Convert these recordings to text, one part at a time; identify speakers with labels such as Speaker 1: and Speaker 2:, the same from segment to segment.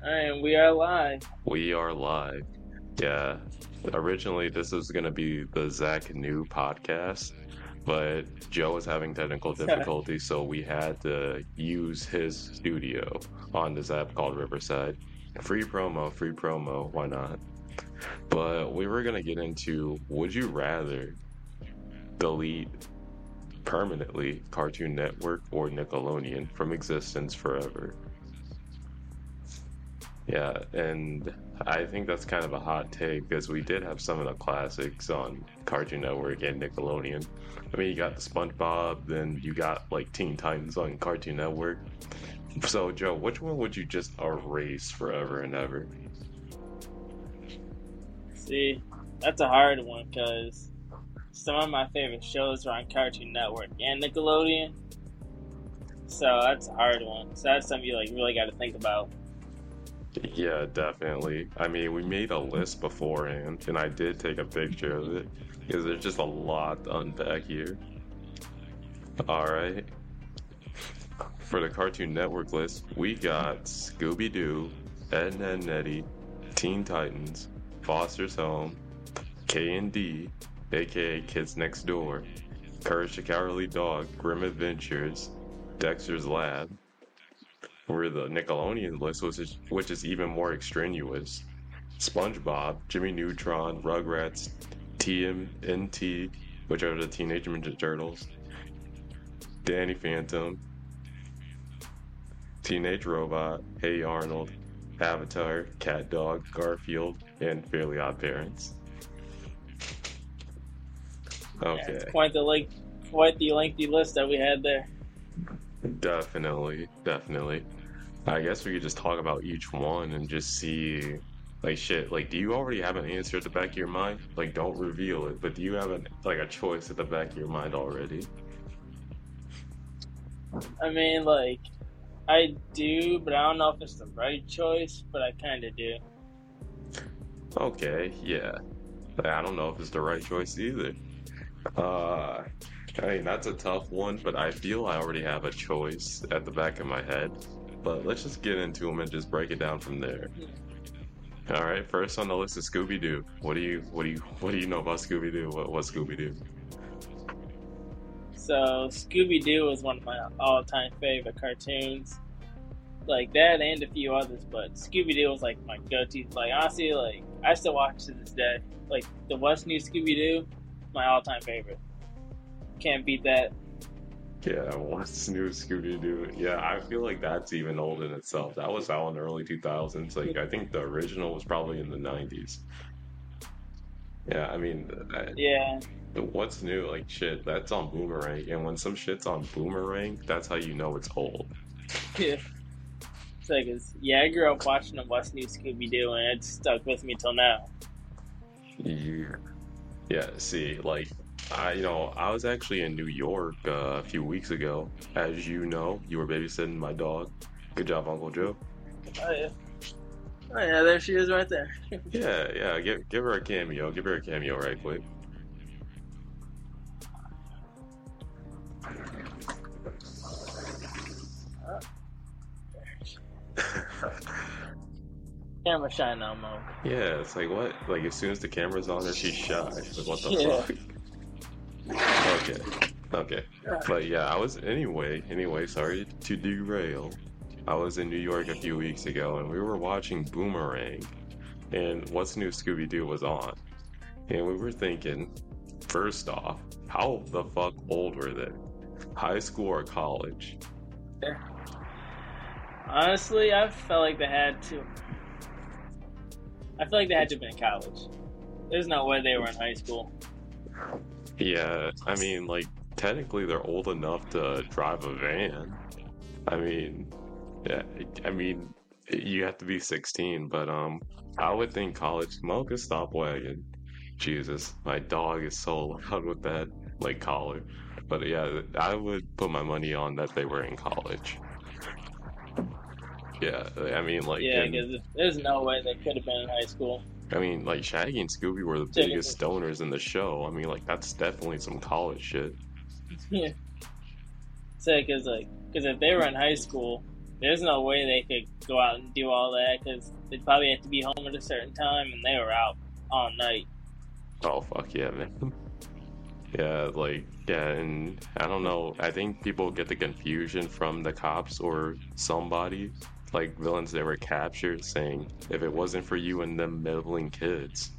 Speaker 1: And we are live.
Speaker 2: We are live. Yeah. Originally, this was going to be the Zach New podcast, but Joe was having technical difficulties, so we had to use his studio on this app called Riverside. Free promo, why not? But we were going to get into would you rather delete permanently Cartoon Network or Nickelodeon from existence forever? Yeah, and I think that's kind of a hot take because we did have some of the classics on Cartoon Network and Nickelodeon. I mean, you got the SpongeBob, then you got like Teen Titans on Cartoon Network. So, Joe, which one would you just erase forever and ever?
Speaker 1: See, that's a hard one because some of my favorite shows are on Cartoon Network and Nickelodeon. So that's a hard one. So that's something you really got to think about.
Speaker 2: Yeah, definitely. I mean, we made a list beforehand, and I did take a picture of it because there's just a lot to unpack here. All right. For the Cartoon Network list, we got Scooby-Doo, Ed, Edd n Eddy, Teen Titans, Foster's Home, K&D, aka Kids Next Door, Courage the Cowardly Dog, Grim Adventures, Dexter's Lab. For the Nickelodeon list, which is even more extraneous, SpongeBob, Jimmy Neutron, Rugrats, TMNT, which are the Teenage Mutant Ninja Turtles, Danny Phantom, Teenage Robot, Hey Arnold, Avatar, Cat Dog, Garfield, and Fairly Odd Parents. Okay.
Speaker 1: Yeah, it's quite the lengthy list that we had there.
Speaker 2: Definitely. I guess we could just talk about each one and just see, like, shit. Like, do you already have an answer at the back of your mind? Like, don't reveal it, but do you have a choice at the back of your mind already?
Speaker 1: I mean, I do, but I don't know if it's the right choice, but I kind of do.
Speaker 2: Okay, yeah. I don't know if it's the right choice either. I mean, that's a tough one, but I feel I already have a choice at the back of my head. But let's just get into them and just break it down from there. All right, first on the list is Scooby-Doo. What do you know about Scooby-Doo? What's Scooby-Doo?
Speaker 1: So Scooby-Doo is one of my all-time favorite cartoons. Like that and a few others, but Scooby-Doo was like my go-to. Like honestly, I still watch to this day. Like the What's New Scooby-Doo, my all-time favorite. Can't beat that.
Speaker 2: Yeah, what's new Scooby-Doo? Yeah, I feel like that's even old in itself. That was out in the early 2000s. Like, I think the original was probably in the 90s. Yeah, I mean,
Speaker 1: Yeah.
Speaker 2: what's new? Like, shit, that's on Boomerang. And when some shit's on Boomerang, that's how you know it's old.
Speaker 1: Yeah. I grew up watching the What's New Scooby-Doo, and it's stuck with me till now.
Speaker 2: Yeah, see, like, I was actually in New York a few weeks ago. As you know, you were babysitting my dog. Good job, Uncle Joe.
Speaker 1: Oh yeah. Oh yeah, there she is right there.
Speaker 2: Yeah. Give her a cameo. Give her a cameo right quick.
Speaker 1: Camera shy now, Mo.
Speaker 2: Yeah, it's like what? Like as soon as the camera's on her, she's shy. Like what the
Speaker 1: Yeah.
Speaker 2: fuck? Okay. But yeah, I was anyway, sorry to derail. I was in New York a few weeks ago and we were watching Boomerang and What's New Scooby-Doo was on. And we were thinking, first off, how the fuck old were they? High school or college?
Speaker 1: Honestly, I felt like they had to. I feel like they had to have been in college. There's no way they were in high school.
Speaker 2: Yeah, I mean, like, technically they're old enough to drive a van. I mean, yeah, you have to be 16, but I would think college. Smoke a stop wagon. Jesus, my dog is so loud with that, like, collar. But yeah, I would put my money on that they were in college. Yeah, I mean, like,
Speaker 1: Yeah, because there's no way they could have been in high school.
Speaker 2: I mean, like, Shaggy and Scooby were the biggest stoners in the show. I mean, like, that's definitely some college shit.
Speaker 1: Yeah. Say, because if they were in high school, there's no way they could go out and do all that because they'd probably have to be home at a certain time, and they were out all night.
Speaker 2: Oh fuck yeah, man. Yeah, like yeah, and I don't know. I think people get the confusion from the cops or somebody, like villains that were captured, saying if it wasn't for you and them meddling kids.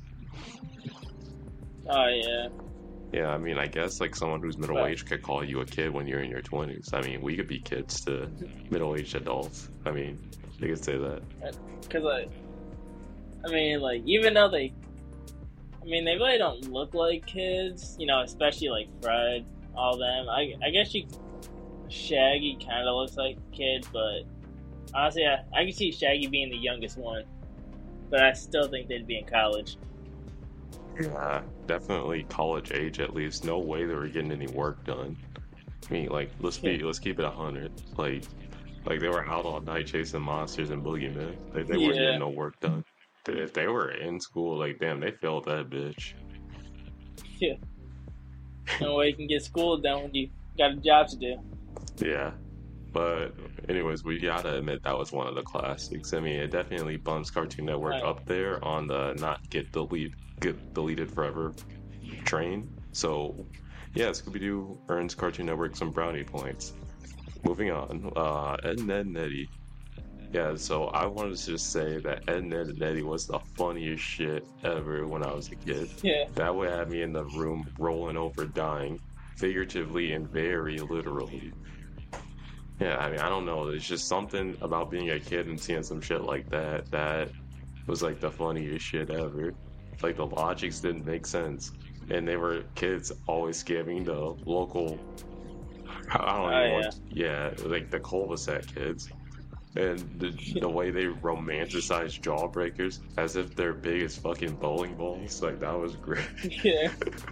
Speaker 1: Oh yeah,
Speaker 2: Yeah, I mean, I guess like someone who's middle
Speaker 1: but
Speaker 2: aged could call you a kid when you're in your 20s. I mean, we could be kids to middle aged adults. I mean, they could say that.
Speaker 1: because I mean, like even though they really don't look like kids, especially like Fred, all them. I guess Shaggy kind of looks like a kid, but honestly, I can see Shaggy being the youngest one, but I still think they'd be in college.
Speaker 2: Definitely college age at least. No way they were getting any work done. I mean, like let's keep it 100. Like they were out all night chasing monsters and boogeymen. Like they weren't
Speaker 1: Yeah,
Speaker 2: getting no work done. If they were in school, like damn, they failed that bitch.
Speaker 1: yeah. No way you can get school done when you got a job to do.
Speaker 2: Yeah. But anyways, we gotta admit that was one of the classics. I mean, it definitely bumps Cartoon Network
Speaker 1: Right.
Speaker 2: up there on the not get deleted forever train. So yeah, Scooby Doo earns Cartoon Network some brownie points. Moving on, Ed, Ned, and Eddie. Yeah, so I wanted to just say that Ed, Ned, and Eddie was the funniest shit ever when I was a kid.
Speaker 1: Yeah,
Speaker 2: That would have me in the room rolling over, dying, figuratively and very literally. Yeah, I mean, I don't know. There's just something about being a kid and seeing some shit like that was like the funniest shit ever. Like the logics didn't make sense, and they were kids always scamming the local. I don't even
Speaker 1: oh
Speaker 2: want. Yeah, like the cul-de-sac kids, and the way they romanticize Jawbreakers as if they're big as fucking bowling balls. Like that was great.
Speaker 1: yeah.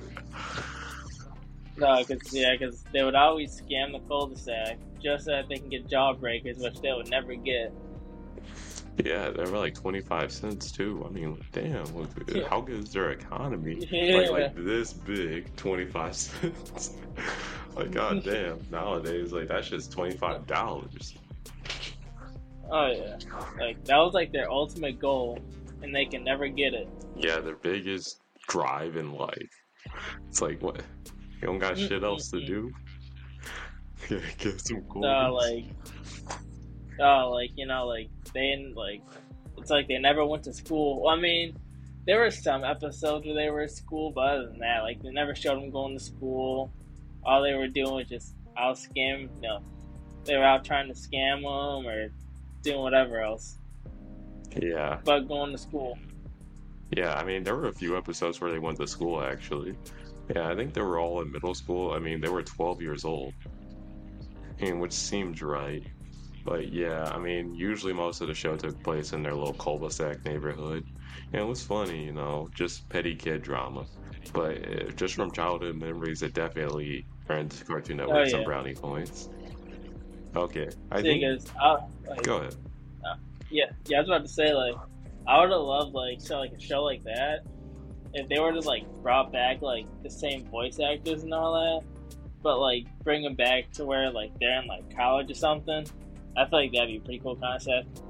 Speaker 1: No, because they would always scam the cul-de-sac just so that they can get jawbreakers, which they would never get.
Speaker 2: Yeah, they were like 25 cents too. I mean, damn, look,
Speaker 1: Yeah.
Speaker 2: how good is their economy?
Speaker 1: Yeah.
Speaker 2: Like this big, 25 cents. Like, goddamn, nowadays, like that's just $25.
Speaker 1: Oh yeah, like that was like their ultimate goal, and they can never get it.
Speaker 2: Yeah, their biggest drive in life. It's like, what? You don't got shit else to do? Get some coins.
Speaker 1: It's like they never went to school. Well, I mean, there were some episodes where they were at school, but other than that, like they never showed them going to school. All they were doing was just out scam. They were out trying to scam them or doing whatever else,
Speaker 2: Yeah,
Speaker 1: but going to school.
Speaker 2: yeah. I mean, there were a few episodes where they went to school actually. Yeah, I think they were all in middle school. I mean, they were 12 years old, and which seemed right. But yeah, I mean, usually most of the show took place in their little cul-de-sac neighborhood. And it was funny, just petty kid drama. But just from childhood memories, it definitely earned Cartoon Network some
Speaker 1: Yeah,
Speaker 2: brownie points. Okay, I
Speaker 1: see,
Speaker 2: think.
Speaker 1: because
Speaker 2: Go ahead.
Speaker 1: yeah, I was about to say like I would have loved like a show like that if they were just like brought back like the same voice actors and all that, but like bring them back to where like they're in like college or something. I feel like that'd be a pretty cool concept.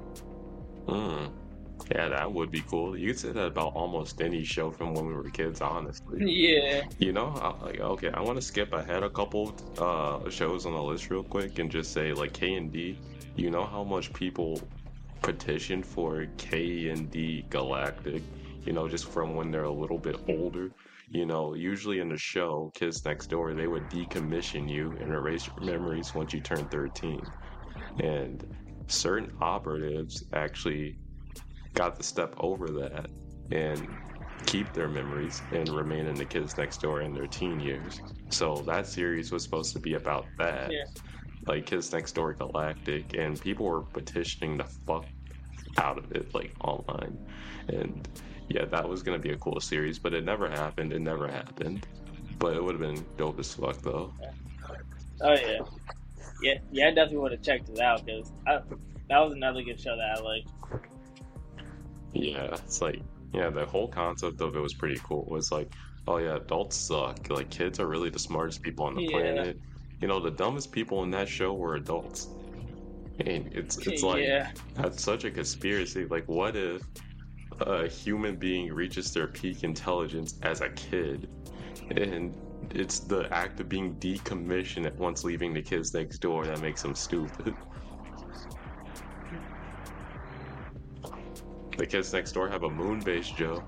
Speaker 2: Mm. Yeah, that would be cool. You could say that about almost any show from when we were kids, honestly.
Speaker 1: Yeah,
Speaker 2: Okay, I want to skip ahead a couple shows on the list real quick and just say like K and D. You know how much people petitioned for K and D Galactic? Just from when they're a little bit older. Usually in the show, Kids Next Door, they would decommission you and erase your memories once you turn 13. And certain operatives actually got to step over that and keep their memories and remain in the Kids Next Door in their teen years. So that series was supposed to be about that,
Speaker 1: yeah,
Speaker 2: like Kids Next Door Galactic, and people were petitioning the fuck out of it, like online. And yeah, that was gonna be a cool series, but it never happened. It never happened. But it would have been dope as fuck though.
Speaker 1: oh yeah. I definitely would have checked it out because that was another good show that I liked.
Speaker 2: Yeah, it's like, yeah, the whole concept of it was pretty cool. It was like, oh yeah, adults suck. Like, kids are really the smartest people on the
Speaker 1: Yeah,
Speaker 2: planet. The dumbest people in that show were adults. And it's like
Speaker 1: Yeah.
Speaker 2: that's such a conspiracy. Like, what if a human being reaches their peak intelligence as a kid, and it's the act of being decommissioned once leaving the kids next door that makes them stupid. The kids next door have a moon base, Joe.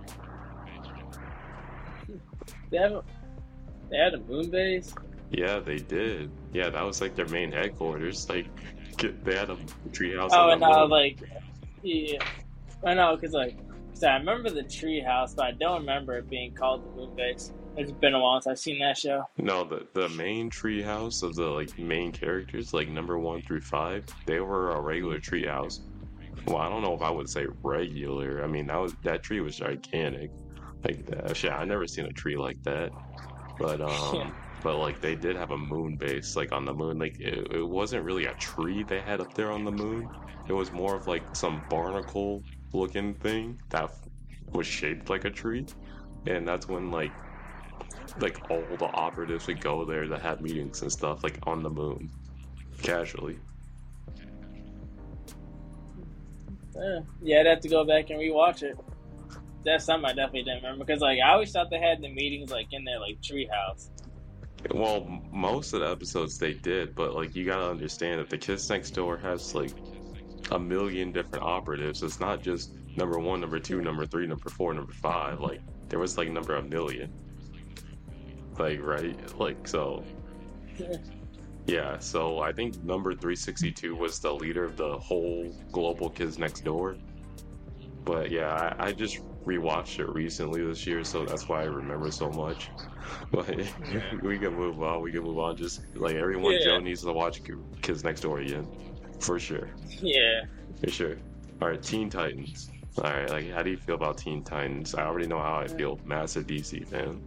Speaker 1: They have they had a moon base.
Speaker 2: Yeah, they did. Yeah, that was like their main headquarters. Like, they had a treehouse
Speaker 1: Oh,
Speaker 2: on
Speaker 1: and
Speaker 2: the moon.
Speaker 1: like, yeah, I know, cause like, so I remember the tree house, but I don't remember it being called the moon base. It's been a while since I've seen that show.
Speaker 2: No, the main treehouse of the like main characters, like number 1 through 5, they were a regular treehouse. Well, I don't know if I would say regular. I mean, that tree was gigantic. Like that shit, I never seen a tree like that. But
Speaker 1: Yeah.
Speaker 2: but like they did have a moon base, like on the moon. Like it wasn't really a tree they had up there on the moon. It was more of like some barnacle looking thing that was shaped like a tree. And that's when like all the operatives would go there to have meetings and stuff, like on the moon, casually.
Speaker 1: Yeah, I'd have to go back and rewatch it. That's something I definitely didn't remember because like I always thought they had the meetings like in their like treehouse.
Speaker 2: Well, most of the episodes they did, but like you gotta understand that the Kids Next Door has like a million different operatives. It's not just number 1, number 2, number 3, number 4, number 5. Like there was like number a million. Like right? Like so yeah, so I think number 362 was the leader of the whole global Kids Next Door. But yeah, I just rewatched it recently this year, so that's why I remember so much. But we can move on. We can move on. Just like everyone,
Speaker 1: Yeah,
Speaker 2: Joe needs to watch Kids Next Door again, for sure,
Speaker 1: yeah.
Speaker 2: for sure. All right, Teen Titans. All right, like how do you feel about Teen Titans? I already know how I feel. Massive DC fan.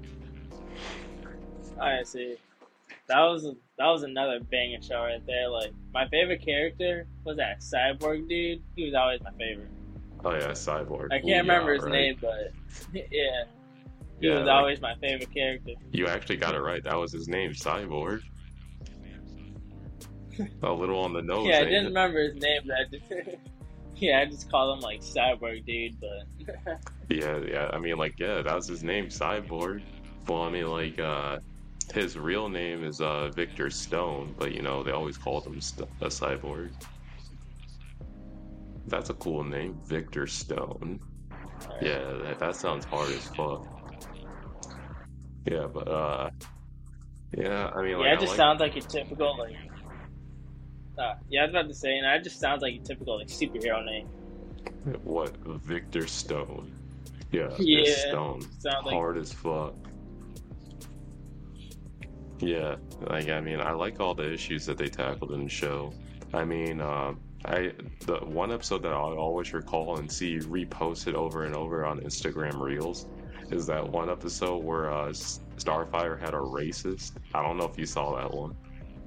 Speaker 1: I see. That was another banging show right there. Like my favorite character was that cyborg dude. He was always my favorite.
Speaker 2: Oh yeah, Cyborg.
Speaker 1: I
Speaker 2: Ooh,
Speaker 1: can't remember
Speaker 2: yeah,
Speaker 1: his
Speaker 2: right.
Speaker 1: name, but yeah, he
Speaker 2: Yeah,
Speaker 1: was
Speaker 2: like
Speaker 1: always my favorite character.
Speaker 2: you actually got it right. That was his name, Cyborg. A little on the nose,
Speaker 1: Yeah, I
Speaker 2: ain't
Speaker 1: didn't
Speaker 2: it?
Speaker 1: remember his name, but I just, yeah, I just called him like cyborg dude. But
Speaker 2: Yeah. I mean, like, yeah, that was his name, Cyborg. Well, I mean, like, his real name is Victor Stone, but you know they always called him a Cyborg. That's a cool name, Victor Stone. Yeah, that sounds hard as fuck. Yeah, but yeah, I mean, like,
Speaker 1: yeah, it
Speaker 2: I
Speaker 1: just
Speaker 2: like
Speaker 1: sounds like your typical like. Yeah, I was about to say, and it just sounds like your typical like superhero name.
Speaker 2: what Victor Stone. Yeah, it's
Speaker 1: Yeah,
Speaker 2: Stone,
Speaker 1: sounds like
Speaker 2: hard as fuck. Yeah, like I mean, I like all the issues that they tackled in the show. I mean, the one episode that I always recall and see reposted over and over on Instagram Reels is that one episode where Starfire had a racist. I don't know if you saw that one.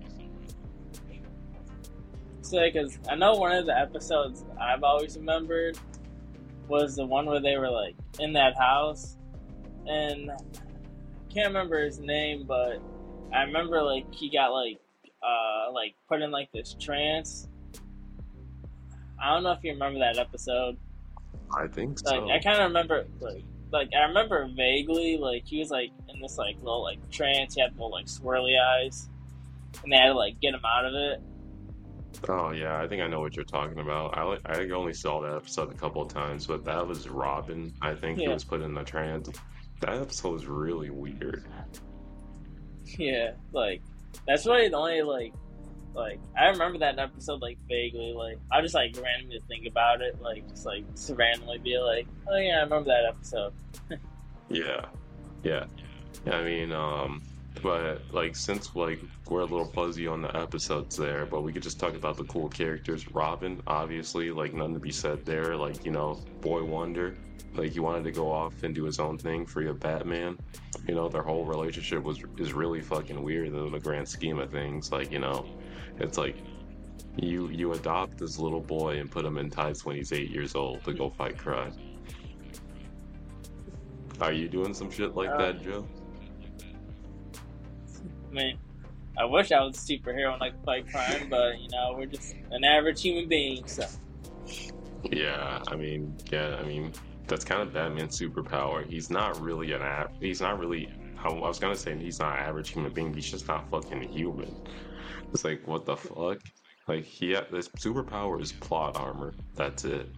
Speaker 1: say because I know one of the episodes I've always remembered was the one where they were like in that house, and I can't remember his name, but I remember like he got like put in like this trance. I don't know if you remember that episode.
Speaker 2: I think
Speaker 1: Like I
Speaker 2: so.
Speaker 1: kind of remember like I remember vaguely like he was like in this like little like trance. He had little like swirly eyes, and they had to like get him out of it.
Speaker 2: Oh yeah, I think I know what you're talking about. I only saw that episode a couple of times, but that was Robin. I think he
Speaker 1: Yeah,
Speaker 2: was put in the trance. That episode was really weird.
Speaker 1: yeah. Like that's really the only like I remember that episode like vaguely. Like I just like randomly think about it. Like just randomly be like, oh yeah, I remember that episode.
Speaker 2: Yeah, yeah. I mean, but like since like we're a little fuzzy on the episodes there, but we could just talk about the cool characters. Robin, obviously, like nothing to be said there. Like you know, Boy Wonder, like he wanted to go off and do his own thing, free of Batman. You know, their whole relationship is really fucking weird in the grand scheme of things. Like you know, it's like you adopt this little boy and put him in tights when he's 8 years old to go fight crime. Are you doing some shit like
Speaker 1: Uh,
Speaker 2: that, Joe?
Speaker 1: I mean, I wish I was a superhero and I could fight crime, but we're just an average human being. So
Speaker 2: Yeah, that's kind of Batman's superpower. He's not really he's not really. I was gonna say he's not an average human being. He's just not fucking human. It's like what the fuck? Like this superpower is plot armor. That's it.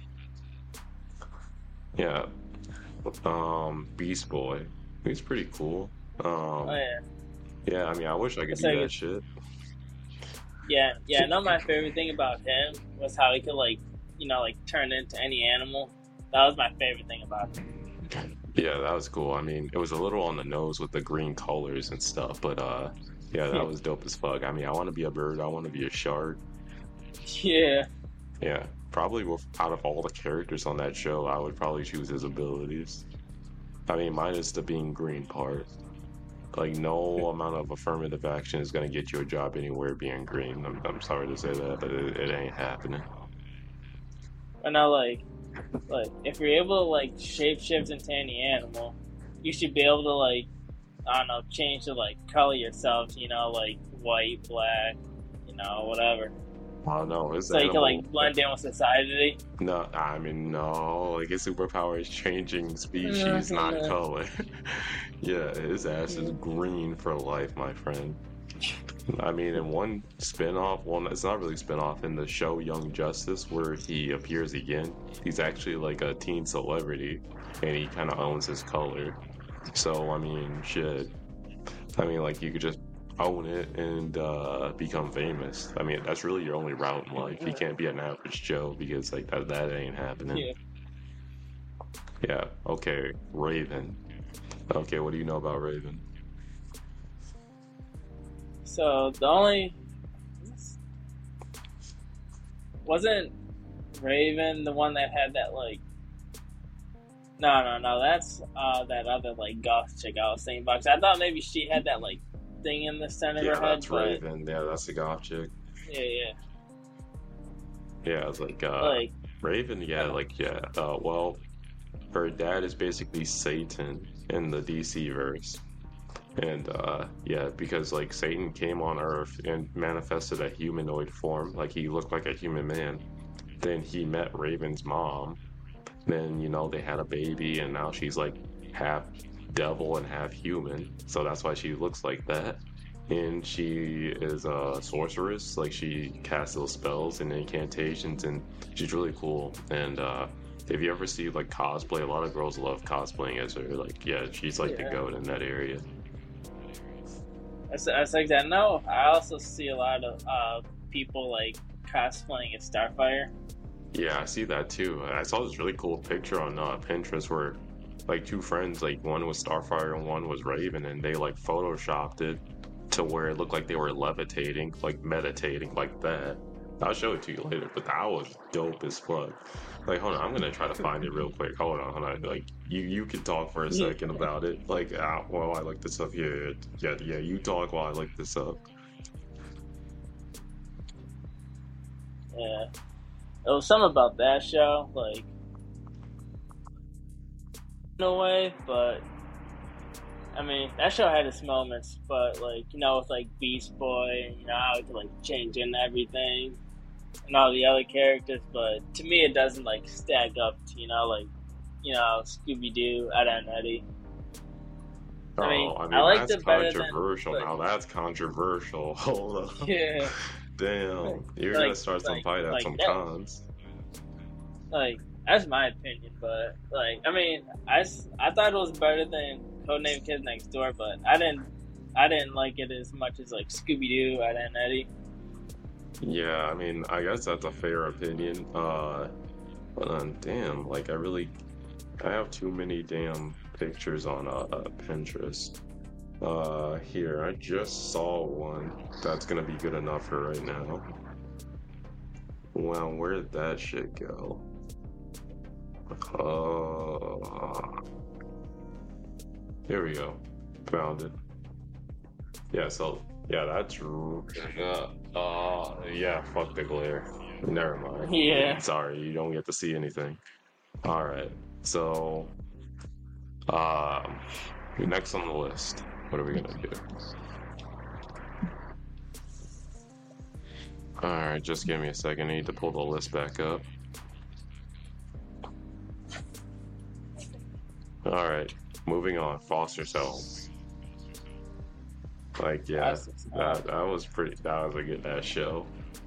Speaker 2: Yeah. Beast Boy. He's pretty cool.
Speaker 1: oh yeah,
Speaker 2: Yeah. I mean, I wish I could
Speaker 1: it's
Speaker 2: do
Speaker 1: like
Speaker 2: that shit.
Speaker 1: yeah. I know my favorite thing about him was how he could like turn into any animal. That was my favorite thing about him.
Speaker 2: Yeah, that was cool. I mean, it was a little on the nose with the green colors and stuff, but yeah, that was dope as fuck. I mean, I want to be a bird. I want to be a shark.
Speaker 1: Yeah,
Speaker 2: Yeah, probably out of all the characters on that show, I would probably choose his abilities. I mean, minus the being green part. Like, no amount of affirmative action is gonna get you a job anywhere being green. I'm sorry to say that, but it ain't happening.
Speaker 1: and I like if you're able to like shapeshift into any animal, you should be able to like I don't know change the like color yourself. Like white, black, whatever.
Speaker 2: Oh no, his
Speaker 1: So you can
Speaker 2: animal.
Speaker 1: like blend in with society.
Speaker 2: No, I mean no. Like his superpower is changing species, not color. Yeah, his ass is green for life, my friend. I mean, in one spin-off, well, it's not really spin-off, in the show Young Justice, where he appears again, he's actually like a teen celebrity, and he kind of owns his color. So, I mean, shit. I mean, like, you could just own it and become famous. I mean, that's really your only route in life. You can't be an average Joe because, like, that ain't happening.
Speaker 1: Yeah.
Speaker 2: Yeah, okay, Raven. Okay, what do you know about Raven?
Speaker 1: So the only wasn't Raven the one that had that like no that's that other like goth chick I was thinking about. 'Cause I thought maybe she had that like thing in the center of
Speaker 2: Yeah,
Speaker 1: her head.
Speaker 2: that's Raven. Yeah, that's the goth chick.
Speaker 1: Yeah.
Speaker 2: Yeah, it's like
Speaker 1: Like
Speaker 2: Raven. Yeah, like yeah. Well, her dad is basically Satan in the DC verse, and yeah, because like Satan came on Earth and manifested a humanoid form, like he looked like a human man. Then he met Raven's mom. Then they had a baby, and now she's like half devil and half human. So that's why she looks like that. And she is a sorceress. Like she casts those spells and incantations, and she's really cool. And if you ever see like cosplay, a lot of girls love cosplaying as her. Like, yeah, she's like the goat in that area.
Speaker 1: that's like that. No, I also see a lot of people like cosplaying as Starfire.
Speaker 2: Yeah, I see that too. I saw this really cool picture on Pinterest where like two friends, like one was Starfire and one was Raven, and they like photoshopped it to where it looked like they were levitating, like meditating, like that. I'll show it to you later, but that was dope as fuck. Like, hold on, I'm gonna try to find it real quick. Hold on. Like, you can talk for a second about it. Like, while I look this up. Yeah. You talk while I look this up.
Speaker 1: Yeah, it was something about that show, like in a way, but I mean that show had its moments. But like with like Beast Boy, and how it could like change in everything and all the other characters. But to me, it doesn't like stack up to Scooby Doo, Ed, and Eddie. I mean I liked
Speaker 2: that's
Speaker 1: it better
Speaker 2: controversial.
Speaker 1: than.
Speaker 2: Now that's controversial. Hold up.
Speaker 1: Yeah.
Speaker 2: Damn, you're gonna start some fight at some cons.
Speaker 1: Like that's my opinion, but like I mean, I thought it was better than Codename Kids Next Door, but I didn't like it as much as like Scooby Doo, Ed, and Eddie.
Speaker 2: Yeah, I mean, I guess that's a fair opinion. But damn, like I have too many damn pictures on Pinterest. Here, I just saw one that's gonna be good enough for right now. Well, where'd that shit go? Here we go. Found it. Yeah, so, yeah, that's... yeah, fuck the glare. Never mind.
Speaker 1: Yeah.
Speaker 2: Sorry, you don't get to see anything. Alright, so... next on the list. What are we gonna do? Alright, just give me a second. I need to pull the list back up. Alright, moving on. Foster's Home. Like, yeah, that was a good ass show.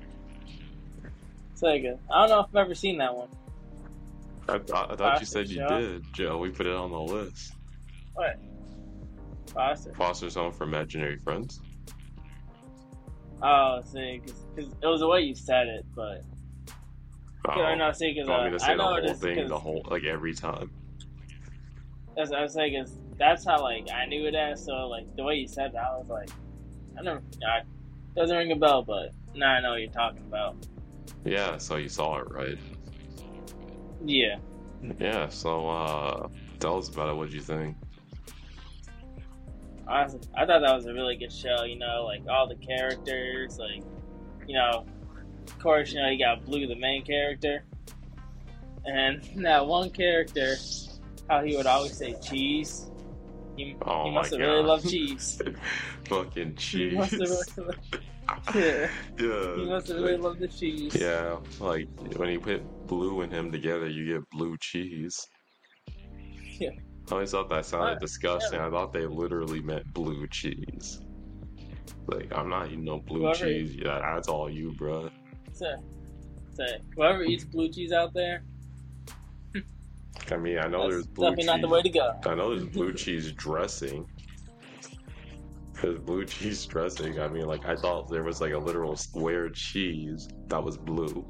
Speaker 1: So good. I don't know if I've ever seen that one.
Speaker 2: I thought you said you did, Joe. We put it on the list.
Speaker 1: What?
Speaker 2: Foster's Home for Imaginary Friends.
Speaker 1: Oh, see, because it was the way you said it, but.
Speaker 2: Oh,
Speaker 1: no, see, because
Speaker 2: want me to say
Speaker 1: I know
Speaker 2: the whole thing, like every time.
Speaker 1: That's what I was saying, because that's how, like, I knew it as, so, like, the way you said it, I was like, it doesn't ring a bell, but now I know what you're talking about.
Speaker 2: Yeah, so you saw it, right?
Speaker 1: Yeah.
Speaker 2: Yeah, so, tell us about it. What'd you think?
Speaker 1: Honestly, I thought that was a really good show, you know, like, all the characters, like, you know, of course, you know, you got Blue, the main character, and that one character, how he would always say cheese. He must have really loved cheese.
Speaker 2: Fucking cheese.
Speaker 1: He must have yeah. He must have really loved the cheese.
Speaker 2: Yeah, like when you put Blue and him together, you get blue cheese.
Speaker 1: Yeah.
Speaker 2: I always thought that sounded disgusting. Yeah. I thought they literally meant blue cheese. Like, I'm not eating no blue cheese. Yeah, that's all you, bro.
Speaker 1: So, whoever eats blue cheese out there.
Speaker 2: I mean, I know there's blue cheese.
Speaker 1: Definitely not the way to go.
Speaker 2: I know there's blue cheese dressing. There's blue cheese dressing. I mean, like, I thought there was like a literal square cheese that was blue.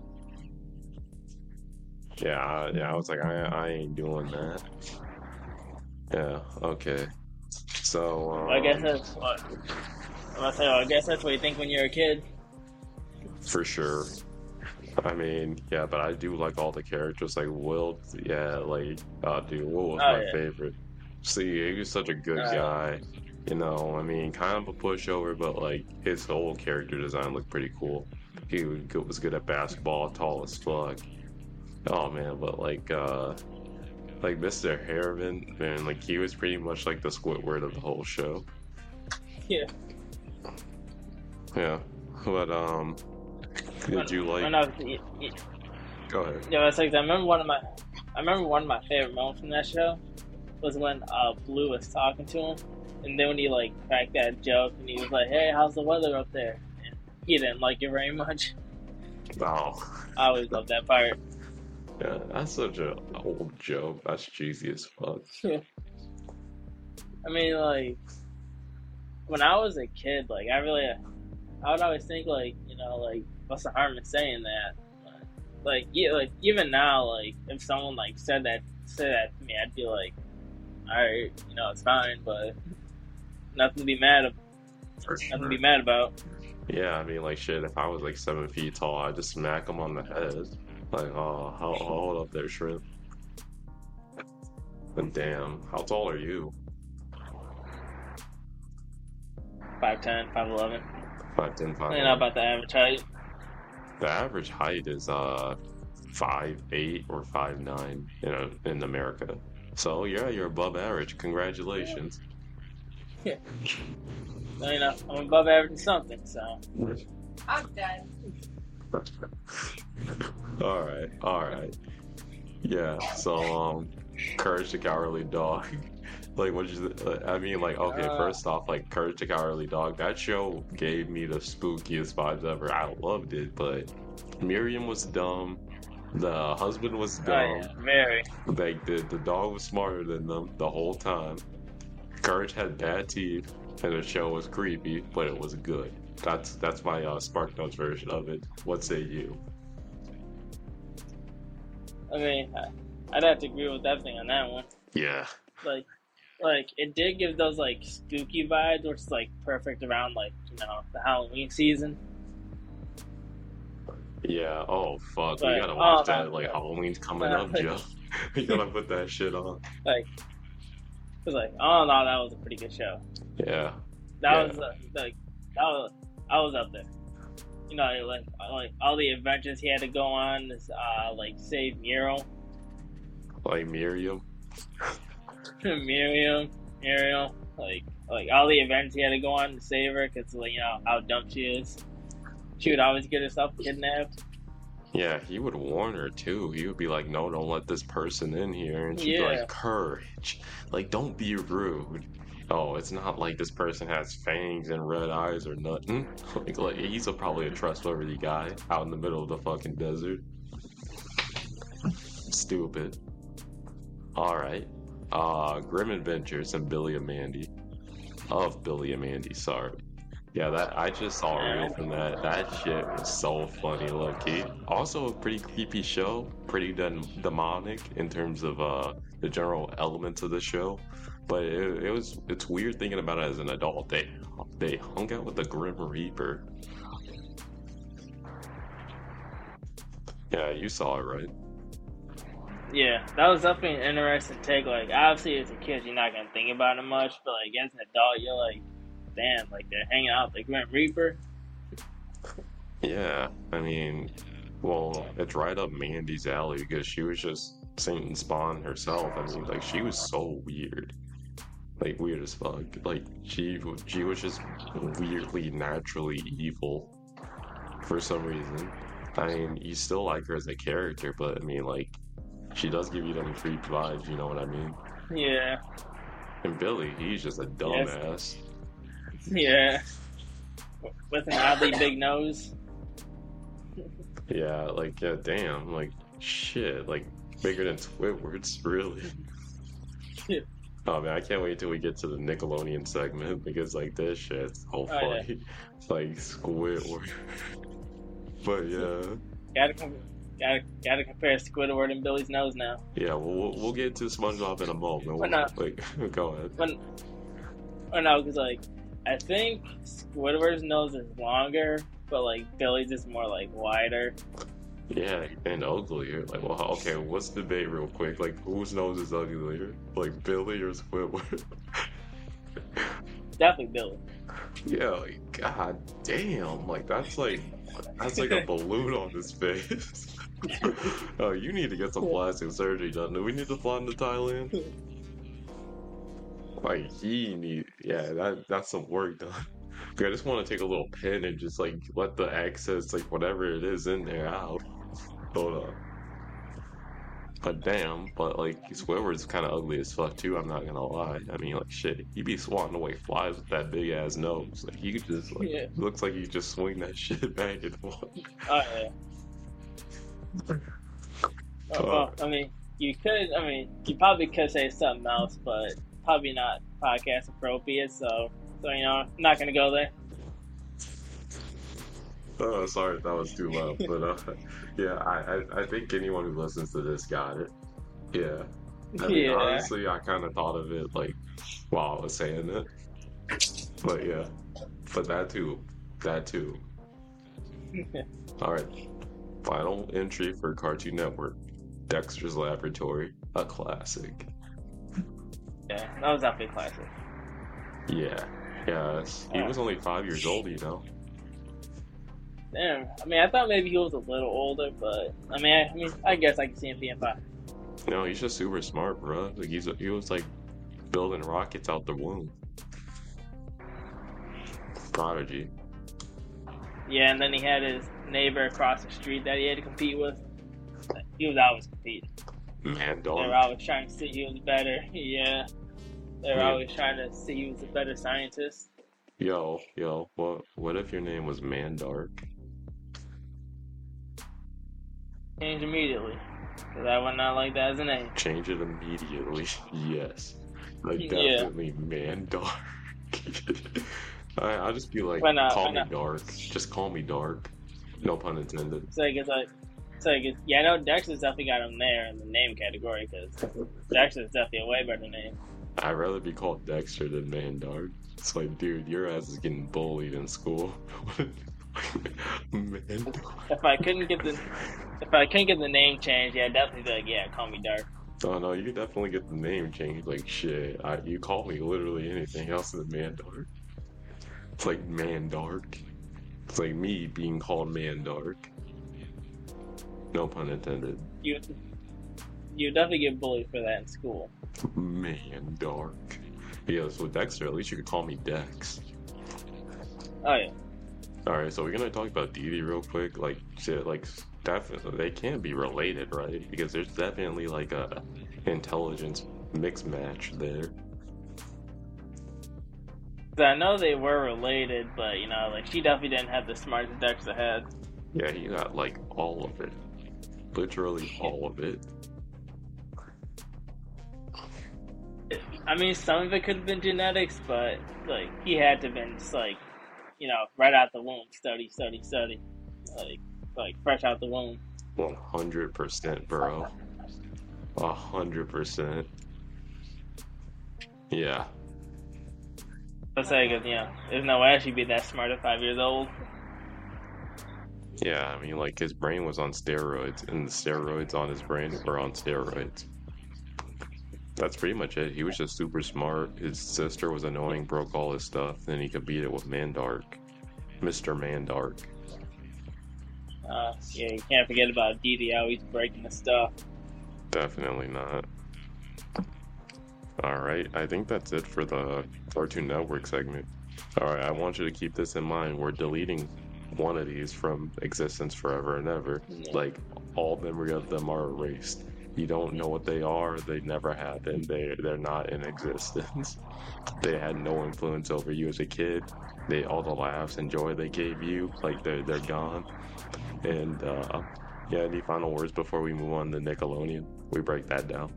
Speaker 2: Yeah, I was like, I ain't doing that. Yeah, okay. So,
Speaker 1: I guess that's what. I guess that's what you think when you're a kid.
Speaker 2: For sure. I mean, yeah, but I do like all the characters. Like Will, yeah, like, dude, Will was my favorite. See, he was such a good guy. You know, I mean, kind of a pushover, but like his whole character design looked pretty cool. He was good at basketball, tall as fuck. Oh man, but like Mr. Harriman, man, like he was pretty much like the Squidward of the whole show.
Speaker 1: Yeah.
Speaker 2: Yeah, but did you like? Go ahead.
Speaker 1: Yeah, it's like I remember one of my favorite moments from that show was when Blue was talking to him, and then when he like cracked that joke and he was like, "Hey, how's the weather up there?" And he didn't like it very much.
Speaker 2: Oh.
Speaker 1: I always loved that part.
Speaker 2: Yeah, that's such an old joke. That's cheesy as fuck.
Speaker 1: Yeah. I mean, like when I was a kid, like I would always think like, you know, like what's the harm in saying that? Like even now, like if someone like said that to me, I'd be like, all right, you know, it's fine, but nothing to be mad about.
Speaker 2: Yeah, I mean, like shit. If I was like 7 feet tall, I'd just smack him on the head. Like, oh, hold up there, shrimp. But damn, how tall are you?
Speaker 1: 5'10", 5'11".
Speaker 2: 5'10", 5'11".
Speaker 1: I don't know about the average height.
Speaker 2: The average height is 5'8" or 5'9", you know, in America. So yeah, you're above average. Congratulations.
Speaker 1: Yeah. So, you know, I'm above average in something. So.
Speaker 3: I'm done.
Speaker 2: All right. Yeah. So Courage the Cowardly Dog. Like, what you? I mean, like, okay. First off, like, Courage the Cowardly Dog. That show gave me the spookiest vibes ever. I loved it, but Miriam was dumb. The husband was dumb.
Speaker 1: Oh, yeah, very.
Speaker 2: Like, the dog was smarter than them the whole time. Courage had bad teeth, and the show was creepy, but it was good. That's my SparkNotes version of it. What say you?
Speaker 1: I mean, I'd have to agree with everything on that one.
Speaker 2: Yeah.
Speaker 1: Like it did give those like spooky vibes, which is like perfect around like, you know, the Halloween season.
Speaker 2: Yeah. Oh fuck, we gotta watch that. Like Halloween's coming up, Joe. We gotta put that shit on.
Speaker 1: Like, it was like, oh no, that was a pretty good show.
Speaker 2: Yeah.
Speaker 1: That was I was up there. You know, like all the adventures he had to go on, like save Muriel.
Speaker 2: Like Miriam.
Speaker 1: Muriel, like all the adventures he had to go on to save her, because like, you know how dumb she is. She would always get herself kidnapped.
Speaker 2: Yeah, he would warn her too. He would be like, "No, don't let this person in here," and she'd be
Speaker 1: Yeah.
Speaker 2: like, "Courage, like don't be rude." Oh, it's not like this person has fangs and red eyes or nothing. Like he's probably a trustworthy guy out in the middle of the fucking desert. Stupid. All right. Grim Adventures and Billy and Mandy. Of Billy and Mandy, sorry. Yeah, that I just saw a reel from that. That shit was so funny, low key. Also, a pretty creepy show, pretty demonic in terms of the general elements of the show. But it's weird thinking about it as an adult. They hung out with the Grim Reaper. Yeah, you saw it, right?
Speaker 1: Yeah, that was definitely an interesting take. Like, obviously, as a kid, you're not gonna think about it much, but like as an adult, you're like, damn, like they're hanging out with the Grim Reaper.
Speaker 2: Yeah, I mean, well, it's right up Mandy's alley because she was just Satan Spawn herself. I mean, like she was so weird, like weird as fuck. Like she was just weirdly naturally evil for some reason. I mean, you still like her as a character, but I mean, like she does give you them creep vibes. You know what I mean?
Speaker 1: Yeah,
Speaker 2: And Billy, he's just a dumbass.
Speaker 1: yeah, with an oddly big nose.
Speaker 2: Yeah, like yeah, damn, like shit, like bigger than Squidward's, really.
Speaker 1: Yeah.
Speaker 2: Oh man, I can't wait till we get to the Nickelodeon segment because like this shit's so funny.
Speaker 1: Yeah.
Speaker 2: Like Squidward. But yeah.
Speaker 1: Gotta compare Squidward and Billy's nose now.
Speaker 2: Yeah, we'll get to SpongeBob in a moment.
Speaker 1: But no.
Speaker 2: Like, go ahead.
Speaker 1: Or no, because like I think Squidward's nose is longer, but like Billy's is more like wider.
Speaker 2: Yeah, and uglier. Like, well, okay, let's debate real quick. Like, whose nose is uglier? Like, Billy or Squidward?
Speaker 1: Definitely Billy.
Speaker 2: Yeah, like, god damn. Like, that's like a balloon on his face. Oh, you need to get some plastic surgery done. Do we need to fly into Thailand? Like, that's some work done. Like, I just want to take a little pen and just, like, let the excess, like, whatever it is in there out. Hold on. But damn, like, Squidward's kind of ugly as fuck, too, I'm not gonna lie. I mean, like, shit, he be swatting away flies with that big-ass nose. Like, he could just, like, looks like he could just swing that shit back and forth.
Speaker 1: Oh yeah. Well, I mean, you probably could say something else, but probably not podcast appropriate, so you know, I'm not gonna go there.
Speaker 2: Oh, sorry if that was too loud, but yeah, I think anyone who listens to this got it. Yeah. I mean, honestly, I kind of thought of it, like, while I was saying it. But yeah. But that too. Alright. Final entry for Cartoon Network. Dexter's Laboratory. A classic.
Speaker 1: Yeah, that was definitely classic.
Speaker 2: Yeah. Yes. He was only 5 years old, you know?
Speaker 1: Damn. I mean, I thought maybe he was a little older, but I guess I can see him being 5.
Speaker 2: No, he's just super smart, bro. Like he was like building rockets out the womb. Prodigy.
Speaker 1: Yeah, and then he had his neighbor across the street that he had to compete with. He was always competing.
Speaker 2: Man,
Speaker 1: They were always trying to see he was better. Yeah. They were always trying to see he was a better scientist.
Speaker 2: Yo, what if your name was Mandark?
Speaker 1: Change immediately. Because I would not like that as a name.
Speaker 2: Change it immediately. Yes. Like, definitely Mandark. I'll just be like, call me Dark. Just call me Dark. No pun intended.
Speaker 1: I know Dexter's definitely got him there in the name category, because Dexter's definitely a way better name.
Speaker 2: I'd rather be called Dexter than Mandark. It's like, dude, your ass is getting bullied in school. Mandark.
Speaker 1: If I couldn't get the name changed, yeah, I'd definitely be like, yeah, call me Dark.
Speaker 2: Oh no, you could definitely get the name changed. Like shit, you call me literally anything else than Mandark. It's like Mandark. It's like me being called Mandark. No pun intended.
Speaker 1: You definitely get bullied for that in school.
Speaker 2: Mandark. Yeah, so with Dexter, at least you could call me Dex.
Speaker 1: Oh yeah.
Speaker 2: All right, so we're gonna talk about Dee Dee real quick. Like, shit, like definitely they can't be related, right? Because there's definitely like a intelligence mix match there.
Speaker 1: 'Cause I know they were related, but you know, like she definitely didn't have the smartest Dexter had.
Speaker 2: Yeah, he got like all of it, literally all of it.
Speaker 1: I mean, some of it could have been genetics, but like he had to have been just like, you know, right out the womb, study, like fresh out the womb.
Speaker 2: 100%, bro. 100%. Yeah.
Speaker 1: Let's say, cause you know, there's no way she'd be that smart at 5 years old.
Speaker 2: Yeah, I mean, like his brain was on steroids, and the steroids on his brain were on steroids. That's pretty much it. He was just super smart. His sister was annoying, broke all his stuff, then he could beat it with Mandark. Mr. Mandark.
Speaker 1: Yeah, you can't forget about Dee Dee always breaking the stuff.
Speaker 2: Definitely not. Alright, I think that's it for the Cartoon Network segment. Alright, I want you to keep this in mind. We're deleting one of these from existence forever and ever.
Speaker 1: Yeah.
Speaker 2: Like, all memory of them are erased. You don't know what they are, they never happened, they're not in existence. They had no influence over you as a kid. All the laughs and joy they gave you, like they're gone. And yeah, any final words before we move on to Nickelodeon? We break that down.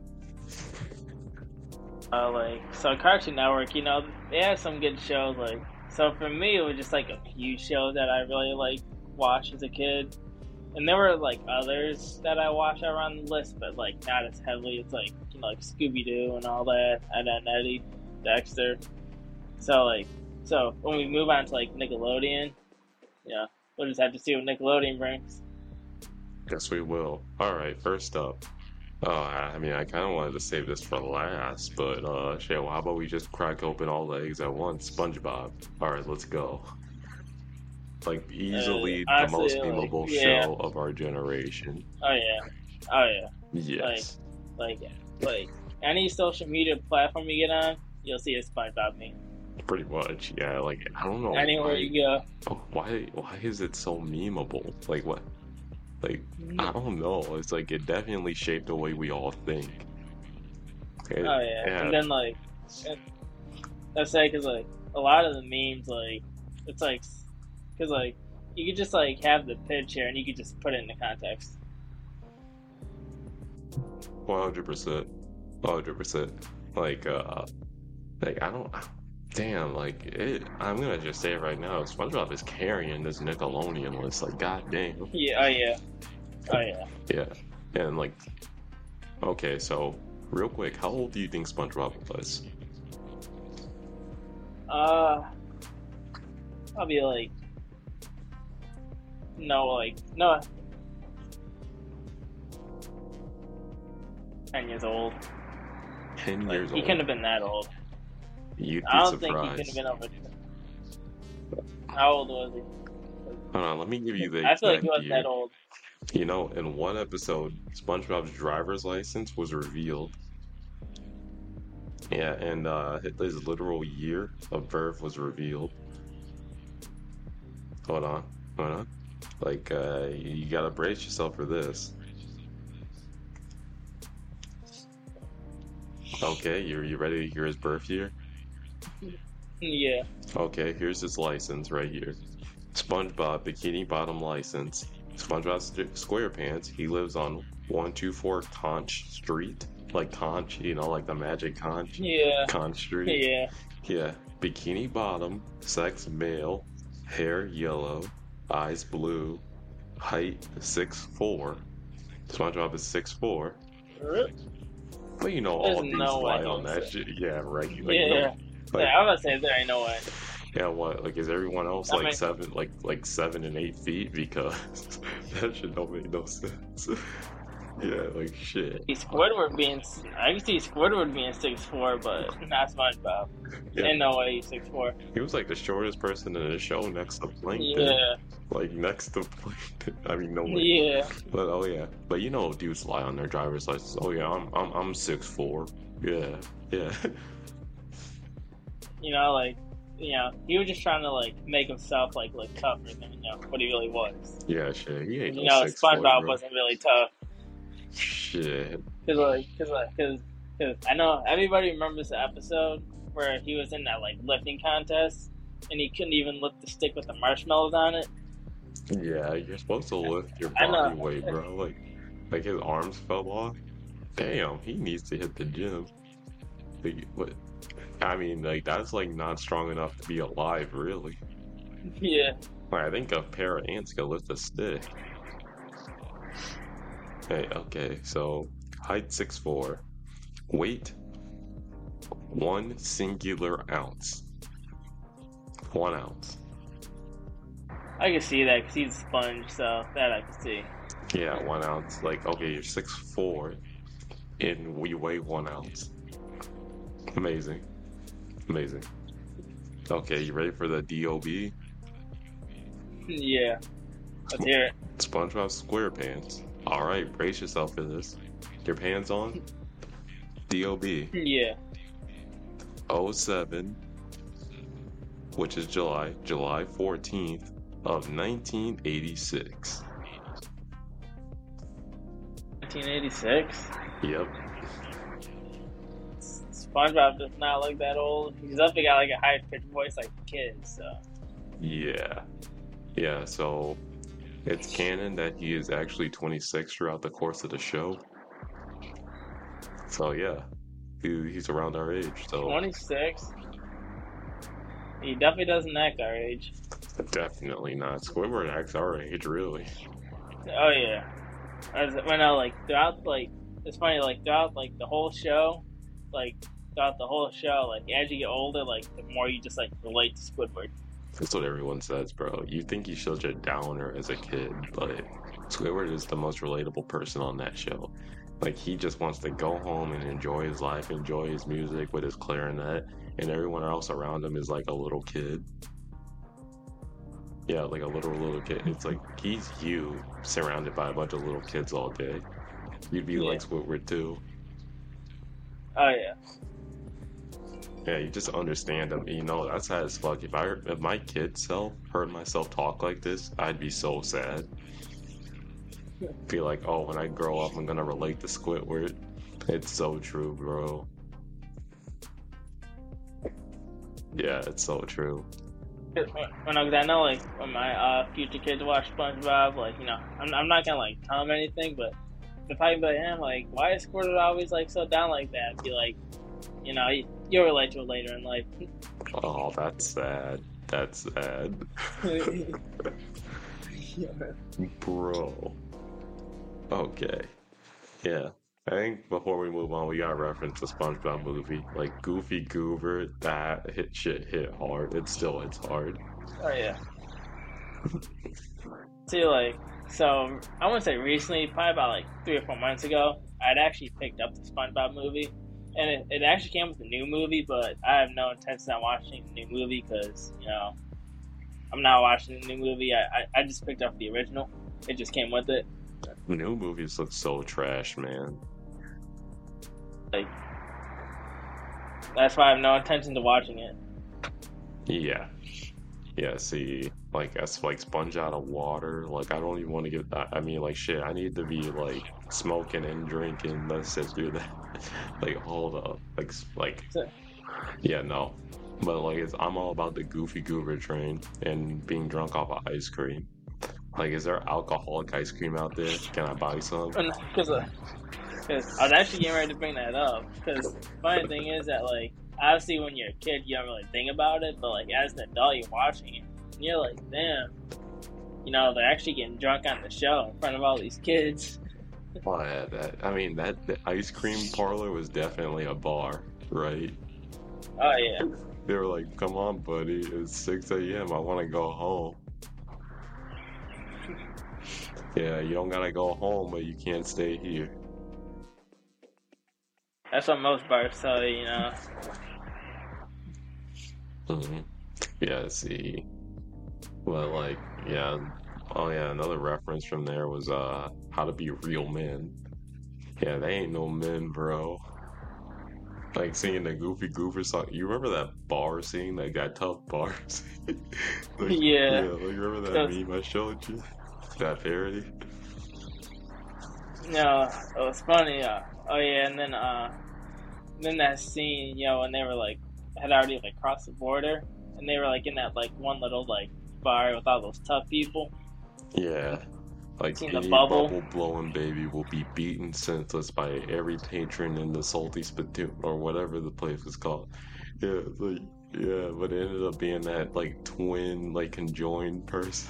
Speaker 1: So Cartoon Network, you know, they had some good shows. Like, so for me, it was just like a few shows that I really like watched as a kid, and there were like others that I watched around the list, but like not as heavily. It's like, you know, like Scooby Doo and all that, Ed, Edd n Eddy, Dexter. So when we move on to like Nickelodeon, yeah, we'll just have to see what Nickelodeon brings.
Speaker 2: Guess we will. Alright, first up. I mean, I kind of wanted to save this for last, but shit, well, how about we just crack open all the eggs at once? SpongeBob. Alright, let's go. Like, easily the most memeable show of our generation.
Speaker 1: Oh yeah.
Speaker 2: Yes.
Speaker 1: Like any social media platform you get on, you'll see a SpongeBob meme.
Speaker 2: Pretty much, yeah. Like, I don't know.
Speaker 1: Anywhere you go.
Speaker 2: Why is it so memeable? Like, what? Like, I don't know. It's like it definitely shaped the way we all think.
Speaker 1: And then like, let's say, cause like a lot of the memes, like it's like, cause like you could just like have the picture and you could just put it into context.
Speaker 2: 100%. 100%. Like I don't. Damn, like I'm gonna just say it right now. SpongeBob is carrying this Nickelodeon list. Like, goddamn.
Speaker 1: Yeah.
Speaker 2: Yeah, and like, okay, so real quick, how old do you think SpongeBob was?
Speaker 1: I'll be like, no, 10 years old.
Speaker 2: 10 years old.
Speaker 1: He couldn't have been that old.
Speaker 2: You'd be
Speaker 1: I don't
Speaker 2: surprised.
Speaker 1: think he could have been over. How old was he?
Speaker 2: Hold on, let me give you the
Speaker 1: I feel like he
Speaker 2: exact
Speaker 1: wasn't
Speaker 2: year.
Speaker 1: that old.
Speaker 2: You know, in one episode, SpongeBob's driver's license was revealed. Yeah, and his literal year of birth was revealed. Hold on. Like, you gotta brace yourself for this. Okay, you ready to hear his birth year?
Speaker 1: Yeah.
Speaker 2: Okay, here's his license right here. SpongeBob Bikini Bottom license. SpongeBob SquarePants. He lives on 124 Conch Street. Like Conch, you know, like the magic conch.
Speaker 1: Yeah.
Speaker 2: Conch Street.
Speaker 1: Yeah.
Speaker 2: Yeah. Bikini Bottom. Sex male. Hair yellow. Eyes blue. Height 6'4". SpongeBob is 6'4". But you know, all these lie on that shit. Yeah, right. Like,
Speaker 1: yeah.
Speaker 2: Like,
Speaker 1: I was gonna say there ain't no way.
Speaker 2: Yeah, what? Like, is everyone else like 7 and 8 feet? Because that shit don't make no sense. Yeah, like shit.
Speaker 1: I can see Squidward being 6'4", but not SpongeBob.
Speaker 2: Yeah.
Speaker 1: Ain't no way he's 6'4".
Speaker 2: He was like the shortest person in the show next to Plankton.
Speaker 1: Yeah.
Speaker 2: Like next to Plankton. I mean, no way.
Speaker 1: Yeah.
Speaker 2: But oh yeah. But you know, dudes lie on their driver's license. Oh yeah, I'm 6'4". Yeah.
Speaker 1: You know, like he was just trying to like make himself like look tougher than what he really was.
Speaker 2: Yeah, shit. He ain't no 6'4",
Speaker 1: SpongeBob
Speaker 2: bro.
Speaker 1: wasn't really tough.
Speaker 2: Shit.
Speaker 1: Cause I know everybody remembers the episode where he was in that like lifting contest and he couldn't even lift the stick with the marshmallows on it.
Speaker 2: Yeah, you're supposed to lift your body weight, bro. Like his arms fell off. Damn, he needs to hit the gym. I mean, like that's like not strong enough to be alive, really.
Speaker 1: Yeah.
Speaker 2: Like, I think a pair of ants can lift a stick. Hey, okay, so height 6'4", weight 1 singular ounce. 1 ounce.
Speaker 1: I can see that because he's a sponge, so that I can see.
Speaker 2: Yeah, 1 ounce. Like, okay, you're 6'4", and we weigh 1 ounce. Amazing. Okay, you ready for the DOB?
Speaker 1: Yeah. Let's hear it.
Speaker 2: SpongeBob SquarePants. Alright, brace yourself for this. Your pants on? DOB.
Speaker 1: Yeah.
Speaker 2: 07, which is July 14th of 1986.
Speaker 1: 1986?
Speaker 2: Yep.
Speaker 1: SpongeBob does not look that old. He's definitely got like a high-pitched voice like a kid, so.
Speaker 2: Yeah, so it's canon that he is actually 26 throughout the course of the show. So yeah, he's around our age. So 26?
Speaker 1: He definitely doesn't act our age.
Speaker 2: Definitely not. Squidward acts our age, really.
Speaker 1: Oh yeah. When I like throughout like it's funny like throughout like the whole show, like as you get older, like the more you just like relate to Squidward.
Speaker 2: That's what everyone says, bro. You think he's such a downer as a kid, but Squidward is the most relatable person on that show. Like, he just wants to go home and enjoy his life, enjoy his music with his clarinet, and everyone else around him is like a little kid. Yeah, like a little kid. It's like, he's you surrounded by a bunch of little kids all day. You'd be like Squidward too.
Speaker 1: Oh yeah.
Speaker 2: Yeah, you just understand him. You know, that's sad as fuck. If my kid self heard myself talk like this, I'd be so sad. Be like, oh, when I grow up, I'm gonna relate to Squidward. It's so true, bro. Yeah, it's so true.
Speaker 1: When I know, like, when my future kids watch SpongeBob, like, I'm not gonna like tell them anything, but they'll probably be like, why is Squidward always like so down like that? Be like, you'll relate to it later in life.
Speaker 2: Oh, that's sad. That's sad. Bro. Okay. Yeah. I think before we move on, we gotta reference the SpongeBob movie. Like, Goofy Goober, that hit hard. It still hits hard.
Speaker 1: Oh, yeah. See, like, so, I want to say recently, probably about like 3 or 4 months ago, I'd actually picked up the SpongeBob movie. And it actually came with a new movie, but I have no intention on watching the new movie because, I'm not watching the new movie. I just picked up the original. It just came with it.
Speaker 2: New movies look so trash, man.
Speaker 1: Like, that's why I have no intention to watching it.
Speaker 2: Yeah. Yeah, see, like, that's like Sponge Out of Water. Like, I don't even want to get that. I mean, like, shit, I need to be, like, smoking and drinking. Let's sit through that. Like, hold up. Like, yeah, no. But, like, I'm all about the Goofy Goober train and being drunk off of ice cream. Like, is there alcoholic ice cream out there? Can I buy some?
Speaker 1: Because I was actually getting ready to bring that up. Because the funny thing is that, like, obviously when you're a kid, you don't really think about it. But, like, as an adult, you're watching it. And you're like, damn. They're actually getting drunk on the show in front of all these kids.
Speaker 2: Well, yeah, the ice cream parlor was definitely a bar, right?
Speaker 1: Oh, yeah.
Speaker 2: They were like, come on, buddy. It's 6 a.m. I want to go home. Yeah, you don't gotta go home, but you can't stay here.
Speaker 1: That's what most bars tell you,
Speaker 2: Mm-hmm. Yeah, see. Well, like, yeah. Oh, yeah, another reference from there was How to Be Real Men. Yeah, they ain't no men, bro. Like singing the Goofy Goober song. You remember that bar scene, that tough bar scene? Like, yeah,
Speaker 1: Yeah,
Speaker 2: like remember
Speaker 1: it
Speaker 2: that
Speaker 1: was,
Speaker 2: meme I showed you? That parody?
Speaker 1: no, it was funny. Oh yeah, and then that scene, when they were like had already like crossed the border, and they were like in that like one little like bar with all those tough people.
Speaker 2: Yeah. Like
Speaker 1: Seen the
Speaker 2: any
Speaker 1: bubble.
Speaker 2: bubble blowing baby will be beaten senseless by every patron in the Salty Spittoon or whatever the place is called. Yeah, it's like yeah, but it ended up being that like twin, like conjoined person.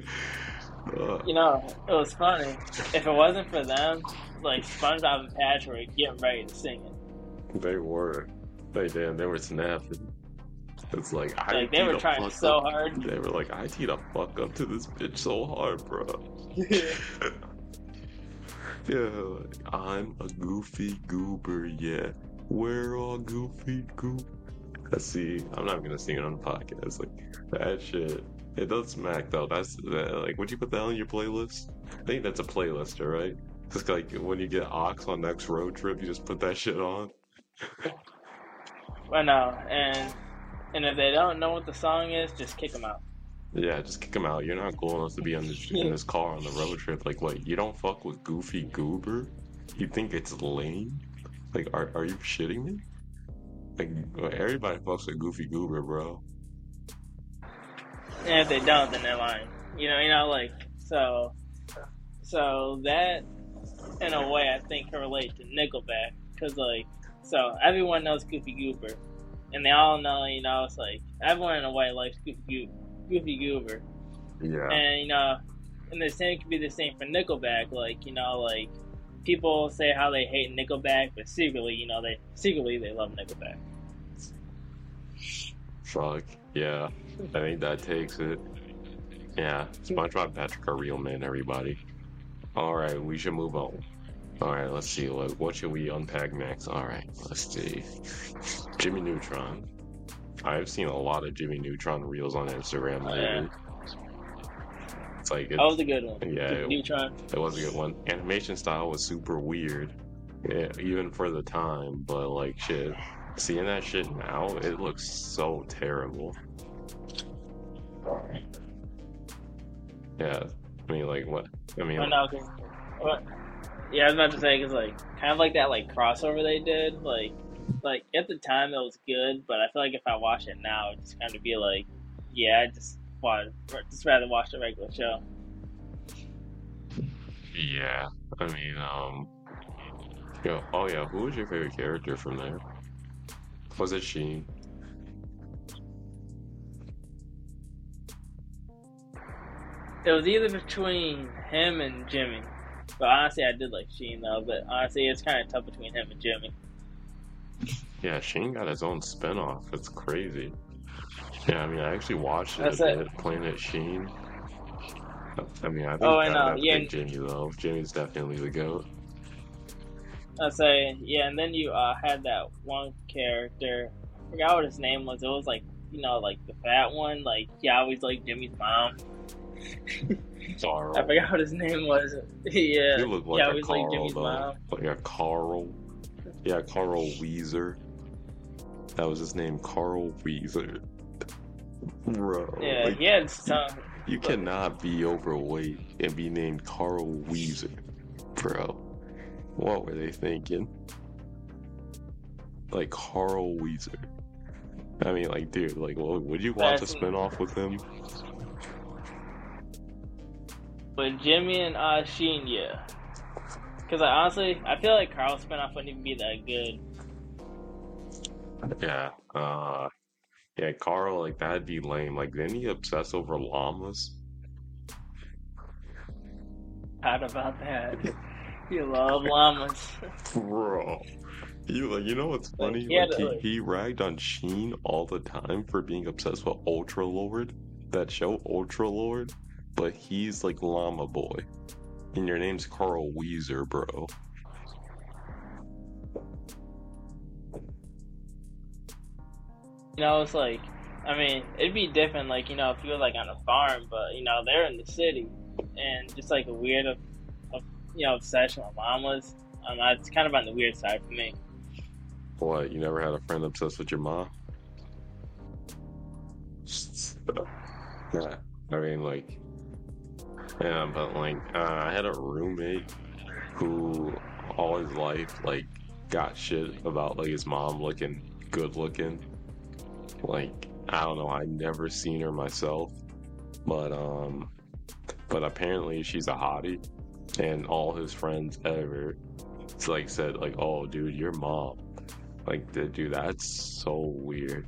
Speaker 1: It was funny. If it wasn't for them, like SpongeBob and Patrick were getting ready to sing it.
Speaker 2: They were. They were snapping. It's like I
Speaker 1: Like they were
Speaker 2: teed a
Speaker 1: trying
Speaker 2: fuck
Speaker 1: so
Speaker 2: up.
Speaker 1: hard.
Speaker 2: They were like, I teed a fuck up to this bitch so hard, bro. Yeah, like, I'm a goofy goober, yeah. We're all goofy goop. See, I'm not gonna sing it on the podcast. Like that shit, it does smack though. That's like, would you put that on your playlist? I think that's a playlister, right? Just like when you get Ox on next road trip, you just put that shit on.
Speaker 1: I know, and if they don't know what the song is, just kick them out.
Speaker 2: Yeah, just kick him out. You're not cool enough to be on this in this car on the road trip. Like, what? You don't fuck with Goofy Goober? You think it's lame? Like, are you shitting me? Like, everybody fucks with Goofy Goober, bro.
Speaker 1: And if they don't, then they're lying. Like so that in a way I think can relate to Nickelback because so everyone knows Goofy Goober, and they all know it's like everyone in a way likes Goofy Goober,
Speaker 2: Yeah.
Speaker 1: and and the same could be the same for Nickelback. Like people say how they hate Nickelback, but secretly they love Nickelback.
Speaker 2: Fuck. Yeah. I think that takes it. Yeah. SpongeBob and Patrick are real men, everybody. Alright, we should move on. Alright, let's see. What should we unpack next? Alright, let's see. Jimmy Neutron. I've seen a lot of Jimmy Neutron reels on Instagram lately.
Speaker 1: Yeah.
Speaker 2: It's like
Speaker 1: That was a good one.
Speaker 2: Yeah,
Speaker 1: Neutron.
Speaker 2: it was a good one. Animation style was super weird, yeah, even for the time. But like shit, seeing that shit now, it looks so terrible. Yeah, I mean, like what? I mean,
Speaker 1: I know. What? Yeah, I was about to say because kind of like that crossover they did. Like at the time it was good, but I feel like if I watch it now, it'd just kind of be like, yeah, I just rather watch the regular show.
Speaker 2: yeah. I mean, oh yeah, who was your favorite character from there? Was it Sheen?
Speaker 1: It was either between him and Jimmy, but honestly, I did like Sheen though. But honestly, it's kind of tough between him and Jimmy.
Speaker 2: Yeah, Sheen got his own spinoff. It's crazy. Yeah, I mean, I actually watched it
Speaker 1: That's
Speaker 2: a
Speaker 1: it.
Speaker 2: bit, Planet Sheen. I mean, I think
Speaker 1: Oh, I
Speaker 2: gotta
Speaker 1: know.
Speaker 2: have
Speaker 1: Yeah.
Speaker 2: Big Jimmy though. Jimmy's definitely the GOAT.
Speaker 1: I'd say, yeah, and then you had that one character. I forgot what his name was. It was like the fat one. Like he always liked Jimmy's mom.
Speaker 2: Carl.
Speaker 1: I forgot what his name was. Yeah,
Speaker 2: You look
Speaker 1: he
Speaker 2: like a
Speaker 1: always liked
Speaker 2: Carl
Speaker 1: Jimmy's
Speaker 2: though.
Speaker 1: mom.
Speaker 2: Like a Carl. Yeah, Carl Weezer. That was his name, Carl Weezer. Bro.
Speaker 1: Yeah,
Speaker 2: like,
Speaker 1: he had some.
Speaker 2: you cannot be overweight and be named Carl Weezer. Bro. What were they thinking? Like Carl Weezer. I mean, like, dude, like, would you watch a spinoff with him?
Speaker 1: But Jimmy and Sheen, yeah. Because honestly, I feel like Carl's spinoff wouldn't even be that good.
Speaker 2: Yeah. Yeah, Carl, like, that'd be lame. Like, didn't he obsess over llamas?
Speaker 1: How about that? You love llamas.
Speaker 2: Bro. You know what's funny? He ragged on Sheen all the time for being obsessed with Ultra Lord. That show, Ultra Lord. But he's like Llama Boy. And your name's Carl Weezer, bro.
Speaker 1: It's like, I mean, it'd be different, like, if you were, like, on a farm, but, they're in the city, and just, like, a weird, obsession with llamas, it's kind of on the weird side for me.
Speaker 2: What? You never had a friend obsessed with your mom? Yeah. I mean, like, yeah, but like, I had a roommate who all his life, like, got shit about like his mom looking good looking. Like, I don't know, I never seen her myself, but apparently she's a hottie, and all his friends ever, it's like said like, oh, dude, your mom, like, dude, that's so weird.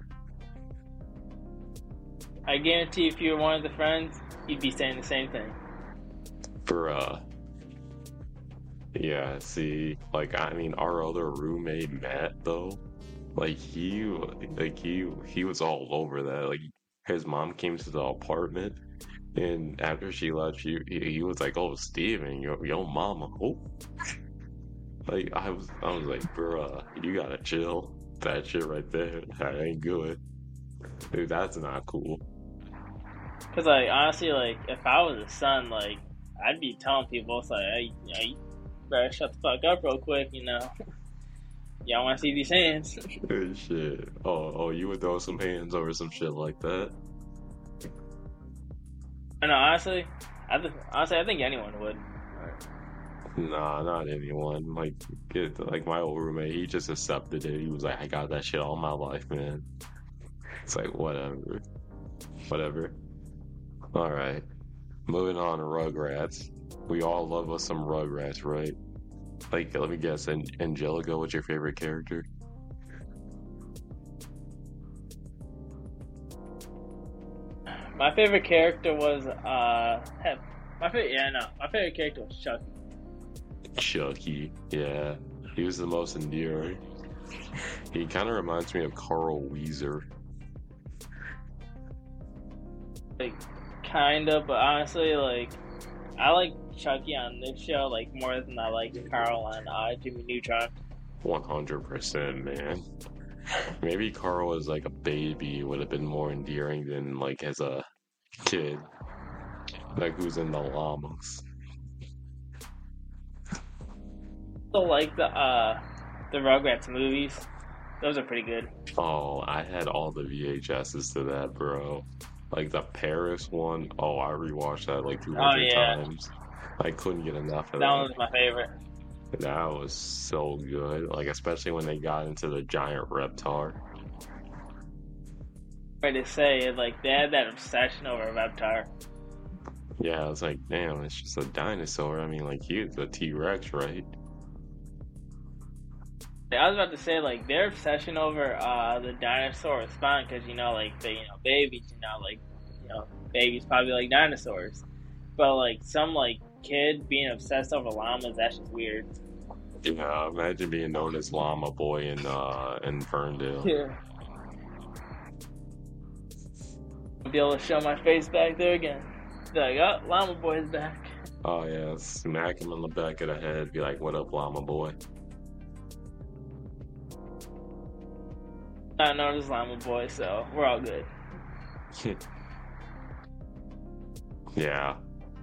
Speaker 1: I guarantee if you were one of the friends, you'd be saying the same thing.
Speaker 2: For yeah, see, like, I mean, our other roommate Matt though, like he was all over that. Like, his mom came to the apartment, and after she left, he was like, "Oh, Steven, your mama." Oh, like I was like, "Bruh, you gotta chill. That shit right there, that ain't good, dude. That's not cool."
Speaker 1: Cause like honestly, like if I was a son, like I'd be telling people, it's like, hey, you better shut the fuck up real quick, you know. Y'all want to see these hands?
Speaker 2: Shit. Oh, you would throw some hands over some shit like that?
Speaker 1: No, honestly, I think anyone would.
Speaker 2: Nah, not anyone. Like my old roommate, he just accepted it. He was like, "I got that shit all my life, man." It's like, whatever. All right, moving on to Rugrats. We all love us some Rugrats, right? Like, let me guess, Angelica, what's your favorite character?
Speaker 1: My favorite character was my favorite character was Chucky.
Speaker 2: Chucky, yeah, he was the most endearing. He kind of reminds me of Carl Weezer.
Speaker 1: Like, kind of, but honestly, like, I like Chucky on this show like more than I like Carl on Jimmy Neutron.
Speaker 2: 100%, man. Maybe Carl as like a baby would have been more endearing than like as a kid, like who's in the llamas.
Speaker 1: So like the Rugrats movies, those are pretty good.
Speaker 2: Oh, I had all the VHSs to that, bro. Like the Paris one. Oh, I rewatched that like 200 times. I couldn't get enough of that.
Speaker 1: That one was my favorite.
Speaker 2: That was so good. Like, especially when they got into the giant Reptar.
Speaker 1: Right to say, like, they had that obsession over Reptar.
Speaker 2: Yeah, I was like, damn, it's just a dinosaur. I mean, like, he was a T-Rex, right?
Speaker 1: I was about to say, like, their obsession over the dinosaur is fine because, like, babies, babies probably like dinosaurs. But, like, some, like, kid being obsessed over llamas, that's just weird.
Speaker 2: Yeah, imagine being known as Llama Boy in Ferndale.
Speaker 1: Yeah. I'll be able to show my face back there again. Be like, oh, Llama Boy's back.
Speaker 2: Oh, yeah, smack him on the back of the head. Be like, what up, Llama Boy?
Speaker 1: I know this Llama Boy, so we're all good.
Speaker 2: Yeah.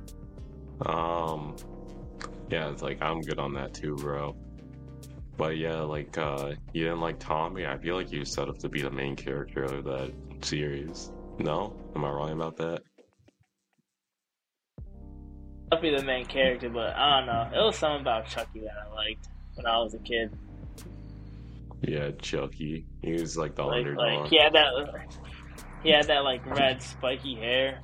Speaker 2: Yeah, it's like, I'm good on that too, bro. But yeah, like, you didn't like Tommy? I feel like you was set up to be the main character of that series. No? Am I wrong about that?
Speaker 1: I'll be the main character, but I don't know. It was something about Chucky that I liked when I was a kid.
Speaker 2: Yeah, Chucky. He was like the underdog.
Speaker 1: Like, he had that like red spiky hair.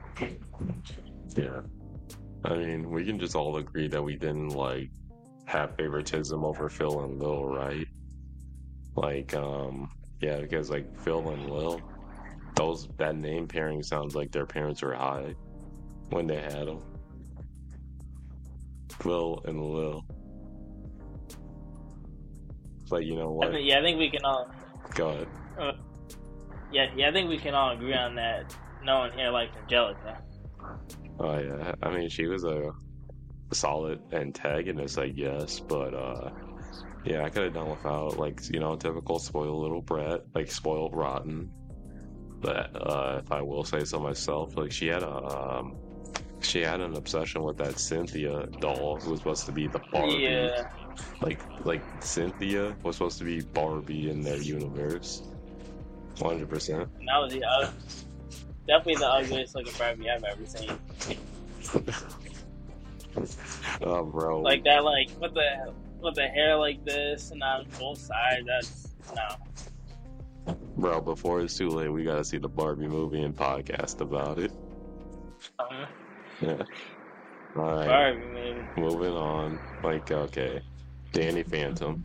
Speaker 2: Yeah. I mean, we can just all agree that we didn't like have favoritism over Phil and Lil, right? Like, yeah, because like Phil and Lil, that name pairing sounds like their parents were high when they had them. Phil and Lil. But you know what?
Speaker 1: I think we can all.
Speaker 2: Go ahead.
Speaker 1: I think we can all agree on that. No one here likes Angelica.
Speaker 2: Oh yeah, I mean she was a solid antagonist, I guess, but yeah, I could have done without, like, typical spoiled little brat, like spoiled rotten. But if I will say so myself, like she had an obsession with that Cynthia doll who was supposed to be the Barbie.
Speaker 1: Yeah.
Speaker 2: Like Cynthia was supposed to be Barbie in their universe. 100%.
Speaker 1: And that was definitely the ugliest looking Barbie I've ever seen.
Speaker 2: Oh, bro.
Speaker 1: Like that, like with the hair like this and on both sides. That's no.
Speaker 2: Bro, before it's too late, we gotta see the Barbie movie and podcast about it. Yeah. All right.
Speaker 1: Barbie movie.
Speaker 2: Moving on. Like, okay, Danny Phantom.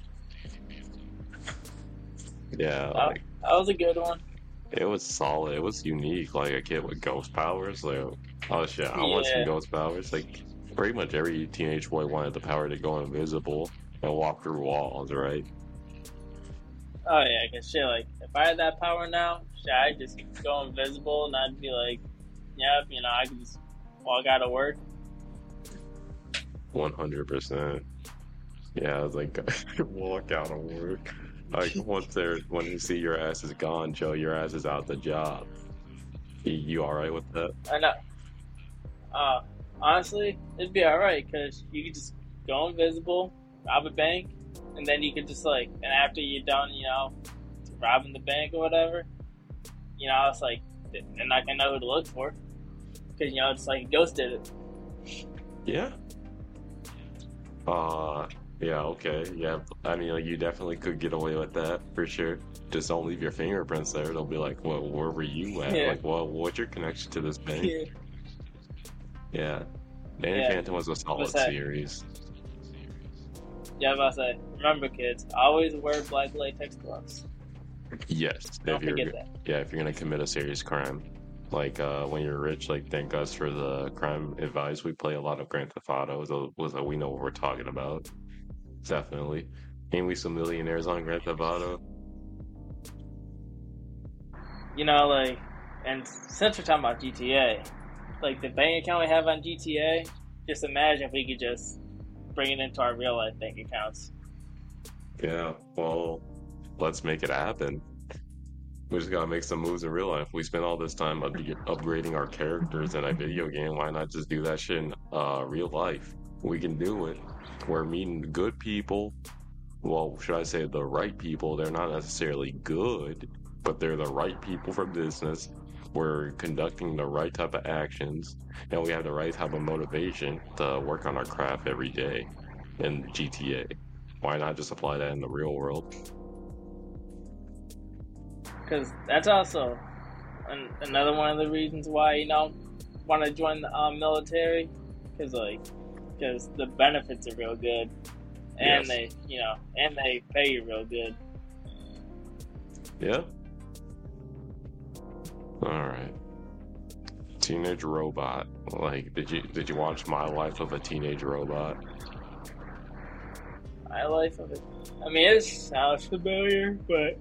Speaker 2: Yeah, like
Speaker 1: That was a good one.
Speaker 2: it was solid. It was unique. Like a kid with ghost powers. Like, oh shit, I want some
Speaker 1: Yeah.
Speaker 2: ghost powers. Like, pretty much every teenage boy wanted the power to go invisible and walk through walls, right?
Speaker 1: Oh yeah, cause shit, like if I had that power now, shit, I'd just go invisible and I'd be like, yep, you know, I can just walk out of work.
Speaker 2: 100%. Yeah, I was like, walk out of work. Like when you see your ass is gone, Joe, your ass is out the job. You all right with that?
Speaker 1: I know. Honestly, it'd be alright because you could just go invisible, rob a bank, and then you could just like, and after you're done, you know, robbing the bank or whatever, you know, it's like they're not gonna know who to look for because you know it's like a ghost did it.
Speaker 2: Yeah. Yeah, okay. Yeah, I mean, like, you definitely could get away with that for sure. Just don't leave your fingerprints there. They'll be like, well, where were you at?
Speaker 1: Yeah.
Speaker 2: Like, well, what's your connection to this bank?
Speaker 1: Yeah.
Speaker 2: Yeah. Danny
Speaker 1: Yeah.
Speaker 2: Phantom was a solid
Speaker 1: What's that?
Speaker 2: series.
Speaker 1: Yeah, I was about to say, remember kids, always wear black latex gloves.
Speaker 2: Yes.
Speaker 1: Don't forget that.
Speaker 2: Yeah, if you're gonna commit a serious crime. Like, when you're rich, like, thank us for the crime advice. We play a lot of Grand Theft Auto, so we know what we're talking about. Definitely. Ain't we some millionaires on Grand Theft Auto?
Speaker 1: You know, like, and since we're talking about GTA, like the bank account we have on GTA, just imagine if we could just bring it into our real life bank accounts.
Speaker 2: Yeah, well, let's make it happen. We just gotta make some moves in real life. We spend all this time upgrading our characters in a video game. Why not just do that shit in real life? We can do it. We're meeting good people. Well, should I say the right people? They're not necessarily good, but they're the right people for business. We're conducting the right type of actions, and we have the right type of motivation to work on our craft every day in GTA. Why not just apply that in the real world?
Speaker 1: Because that's also another one of the reasons why, you know, want to join the military. Because the benefits are real good. And
Speaker 2: Yes.
Speaker 1: they pay you real good.
Speaker 2: Yeah. All right. Teenage Robot. Like, did you watch My Life of a Teenage Robot?
Speaker 1: My life of it. I mean, it sounds familiar, but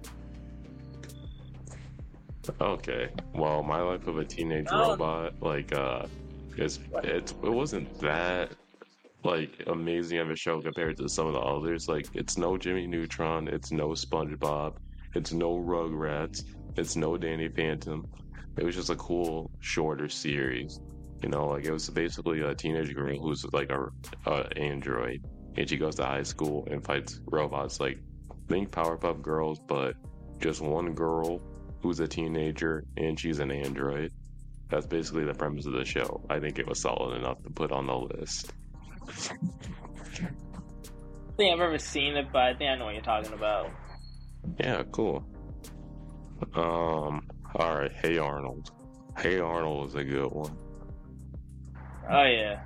Speaker 2: Okay. Well, My Life of a Teenage
Speaker 1: Oh.
Speaker 2: Robot, like, it wasn't that like amazing of a show compared to some of the others. Like, it's no Jimmy Neutron, it's no SpongeBob, it's no Rugrats, it's no Danny Phantom. It was just a cool, shorter series. You know, like, it was basically a teenage girl who's like a android, and she goes to high school and fights robots. Like, think Powerpuff Girls, but just one girl who's a teenager and she's an android. That's basically the premise of the show. I think it was solid enough to put on the list.
Speaker 1: I think I've ever seen it, but I think I know what you're talking about.
Speaker 2: Yeah, cool. All right. Hey Arnold. Hey Arnold is a good one.
Speaker 1: Oh yeah.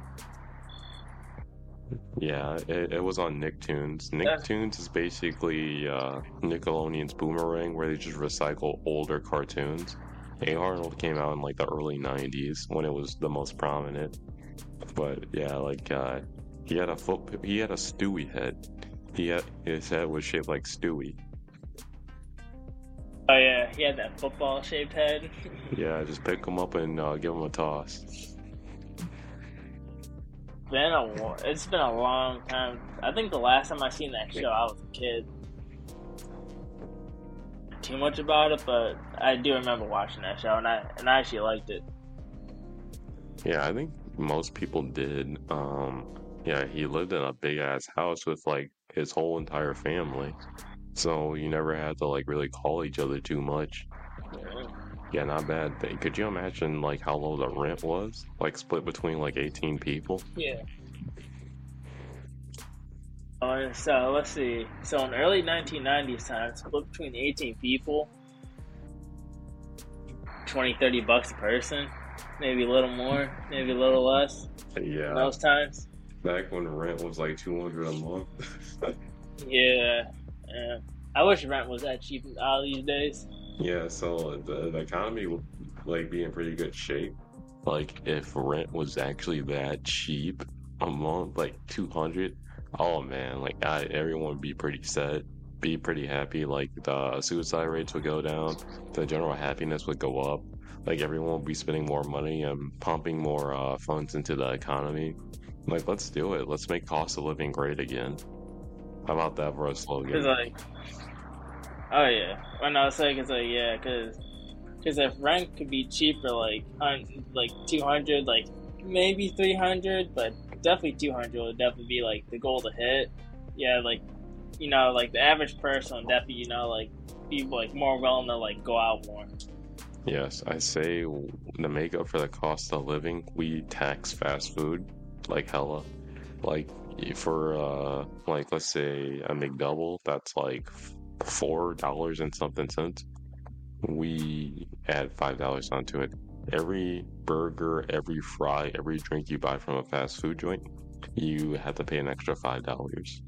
Speaker 2: Yeah, it was on Nicktoons. Nicktoons is basically Nickelodeon's Boomerang, where they just recycle older cartoons. Hey Arnold came out in like the early '90s when it was the most prominent. But yeah, like he had a Stewie head. His head was shaped like Stewie.
Speaker 1: Oh yeah, he had that football shaped head.
Speaker 2: Yeah, just pick him up and give him a toss.
Speaker 1: It's been a long time. I think the last time I seen that show, I was a kid. Too much about it, but I do remember watching that show, and I actually liked it.
Speaker 2: Yeah, I think most people did. Yeah, he lived in a big ass house with like his whole entire family. So you never had to like really call each other too much. Yeah, not bad. Could you imagine like how low the rent was? Like split between like 18 people?
Speaker 1: Yeah. So let's see. So in early 1990s time, split between 18 people, 20-30 bucks a person, maybe a little more, maybe a little less.
Speaker 2: Yeah.
Speaker 1: Those times.
Speaker 2: Back when rent was like 200 a month.
Speaker 1: Yeah. I wish rent was that cheap these days.
Speaker 2: Yeah, so the economy would like be in pretty good shape. Like if rent was actually that cheap a month, like 200, oh man, like everyone would be pretty set, be pretty happy. Like the suicide rates would go down, the general happiness would go up. Like everyone would be spending more money and pumping more funds into the economy. Like let's do it. Let's make cost of living great again. How about that for a slogan?
Speaker 1: Cause like, oh yeah, when I was saying it's like yeah, cause if rent could be cheaper, like 200, like maybe 300, but definitely 200 would definitely be like the goal to hit. Yeah, like like the average person would definitely like be like more willing to like go out more.
Speaker 2: Yes, I say to make up for the cost of living, we tax fast food like hella. Like for like let's say a McDouble, that's like $4 and something cents. We add $5 onto it. Every burger, every fry, every drink you buy from a fast food joint, you have to pay an extra $5.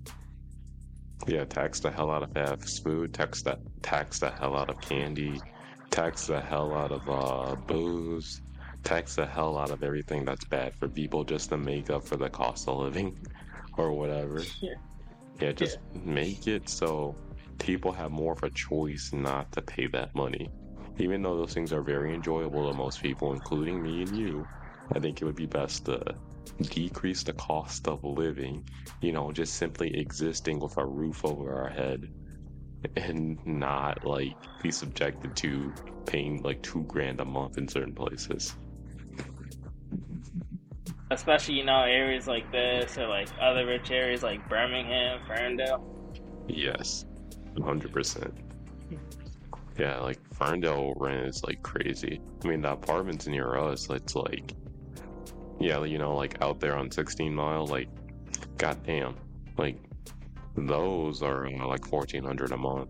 Speaker 2: Yeah, tax the hell out of fast food, tax the hell out of candy, tax the hell out of booze, tax the hell out of everything that's bad for people just to make up for the cost of living or whatever. Yeah, just make it so people have more of a choice not to pay that money. Even though those things are very enjoyable to most people, including me and you, I think it would be best to decrease the cost of living, just simply existing with a roof over our head and not like be subjected to paying like $2,000 a month in certain places.
Speaker 1: Especially areas like this or like other rich areas like Birmingham, Ferndale.
Speaker 2: Yes, 100%. Yeah, like Ferndale rent is like crazy. I mean, the apartments near us, it's like, yeah, like out there on 16 Mile, like, goddamn, like those are like 1,400 a month.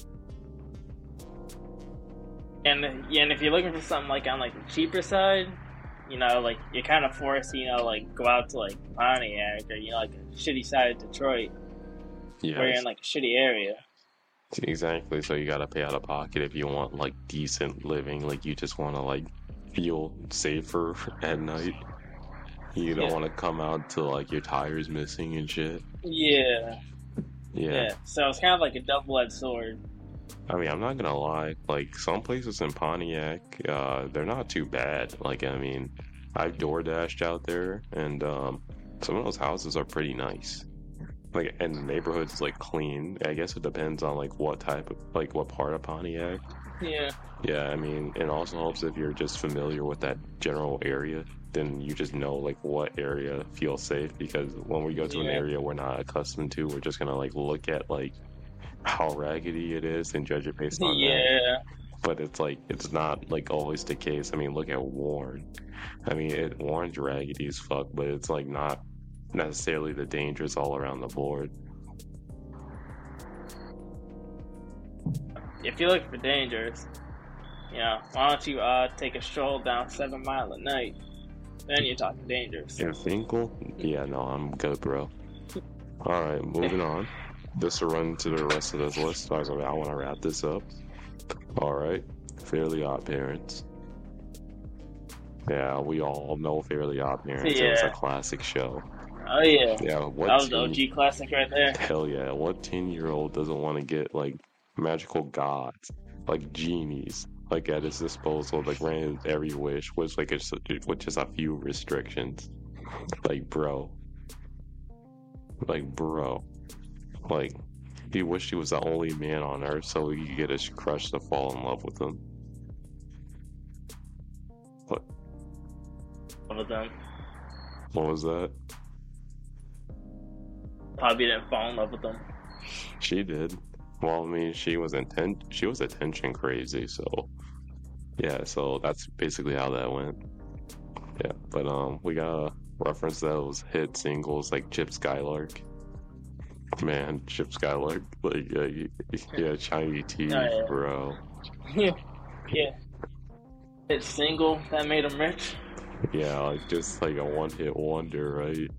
Speaker 1: And if you're looking for something like on like the cheaper side, like you're kind of forced to like go out to like Pontiac or like a shitty side of Detroit, where you're in like a shitty area.
Speaker 2: Exactly. So you gotta pay out of pocket if you want like decent living. Like you just want to like feel safer at night. You don't want to come out to like your tires missing and shit.
Speaker 1: Yeah.
Speaker 2: Yeah.
Speaker 1: So it's kind of like a double-edged sword.
Speaker 2: I mean, I'm not gonna lie. Like some places in Pontiac, they're not too bad. Like I mean, I've door dashed out there, and some of those houses are pretty nice. Like, and the neighborhood's like clean. I guess it depends on like what type of like what part of Pontiac.
Speaker 1: Yeah.
Speaker 2: Yeah, I mean, it also helps if you're just familiar with that general area. Then you just know like what area feels safe, because when we go to an area we're not accustomed to, we're just gonna like look at like how raggedy it is and judge it based on that. But it's like it's not like always the case. I mean, look at Warren. I mean, Warren's raggedy as fuck, but it's like not necessarily the dangers all around the board.
Speaker 1: If you're looking for dangers, why don't you take a stroll down 7 Mile at night? Then you're talking dangers.
Speaker 2: In Finkel? Yeah, no, I'm good, bro. Alright, moving on. Just to run to the rest of this list, I want to wrap this up. Alright, Fairly Odd Parents. Yeah, we all know Fairly Odd Parents.
Speaker 1: Yeah.
Speaker 2: It was a classic show.
Speaker 1: Oh yeah.
Speaker 2: Yeah,
Speaker 1: that was the OG classic right there.
Speaker 2: Hell yeah. What 10-year-old doesn't want to get like magical gods, like genies, like at his disposal, like granted every wish was like with just a few restrictions. Like bro. Like he wished he was the only man on earth so he could get his crush to fall in love with him. What?
Speaker 1: One of them.
Speaker 2: What was that?
Speaker 1: probably didn't fall in love with him.
Speaker 2: She did. Well, I mean, she was attention crazy, so yeah, so that's basically how that went. Yeah, but we gotta reference those hit singles like Chip Skylark. Man, Chip Skylark, like yeah, Shiny Teeth,
Speaker 1: Oh, yeah.
Speaker 2: bro.
Speaker 1: Yeah. It's single that made him rich.
Speaker 2: Yeah, like just like a one-hit wonder, right?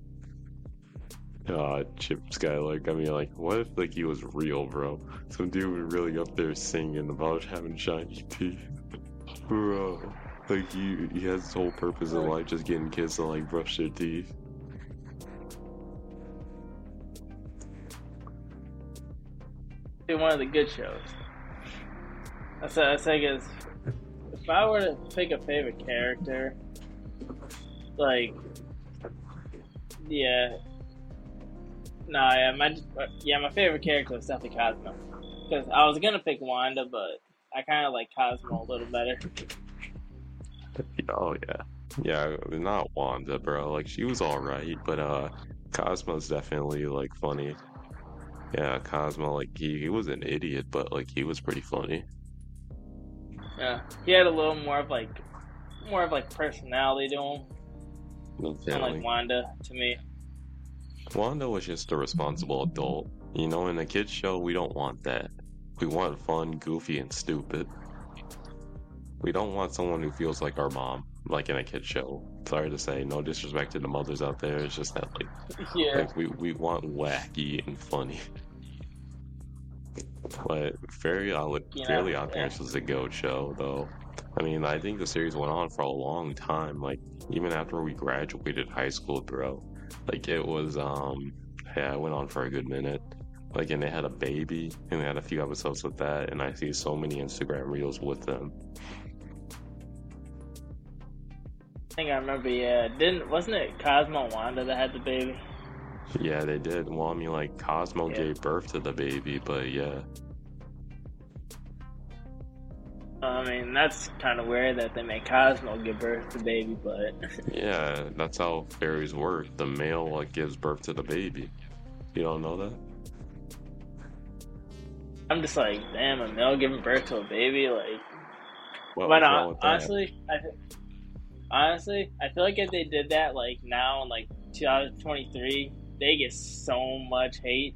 Speaker 2: Chip Skylark. I mean, like, what if like he was real, bro? Some dude was really up there singing about having shiny teeth, bro. Like he has his whole purpose in life just getting kids to like brush their teeth.
Speaker 1: It's one of the good shows. I say, guess if I were to pick a favorite character, like, yeah, my favorite character was definitely Cosmo. Because I was gonna pick Wanda, but I kind of like Cosmo a little better.
Speaker 2: Oh yeah, not Wanda, bro. Like she was all right, but Cosmo's definitely like funny. Yeah, Cosmo, like he was an idiot, but like he was pretty funny.
Speaker 1: Yeah, he had a little more of like personality to him, unlike Wanda to me.
Speaker 2: Wanda was just a responsible adult. You know, in a kid's show, we don't want that. We want fun, goofy, and stupid. We don't want someone who feels like our mom, like in a kid's show. Sorry to say, no disrespect to the mothers out there. It's just that, like we want wacky and funny. But Fairly Odd Parents was a GOAT show, though. I mean, I think the series went on for a long time. Like even after we graduated high school, bro. Like it was, it went on for a good minute. Like, and they had a baby, and they had a few episodes with that, and I see so many Instagram reels with them.
Speaker 1: I think I remember, yeah. Wasn't it Cosmo and Wanda that had the baby?
Speaker 2: Yeah, they did. Well, I mean, like, Cosmo gave birth to the baby, but yeah.
Speaker 1: I mean, that's kind of weird that they made Cosmo give birth to the baby, but...
Speaker 2: Yeah, that's how fairies work. The male, like, gives birth to the baby. You don't know that?
Speaker 1: I'm just like, damn, a male giving birth to a baby, like...
Speaker 2: What
Speaker 1: but honestly, I feel like if they did that, like, now in, like, 2023, they get so much hate.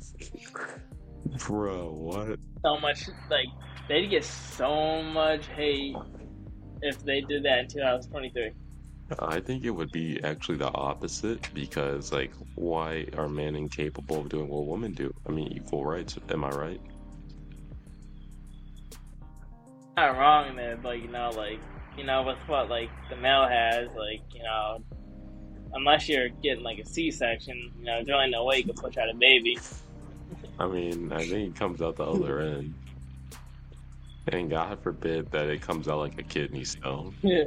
Speaker 2: Bro, what?
Speaker 1: So much, like, they'd get so much hate if they did that in 2023.
Speaker 2: I think it would be actually the opposite, because, like, why are men incapable of doing what women do? I mean, equal rights, am I right?
Speaker 1: Not wrong there, but, with what, like, the male has, like, unless you're getting, like, a C-section, there's really no way you can push out a baby.
Speaker 2: I mean, I think it comes out the other end. And God forbid that it comes out like a kidney stone.
Speaker 1: Yeah.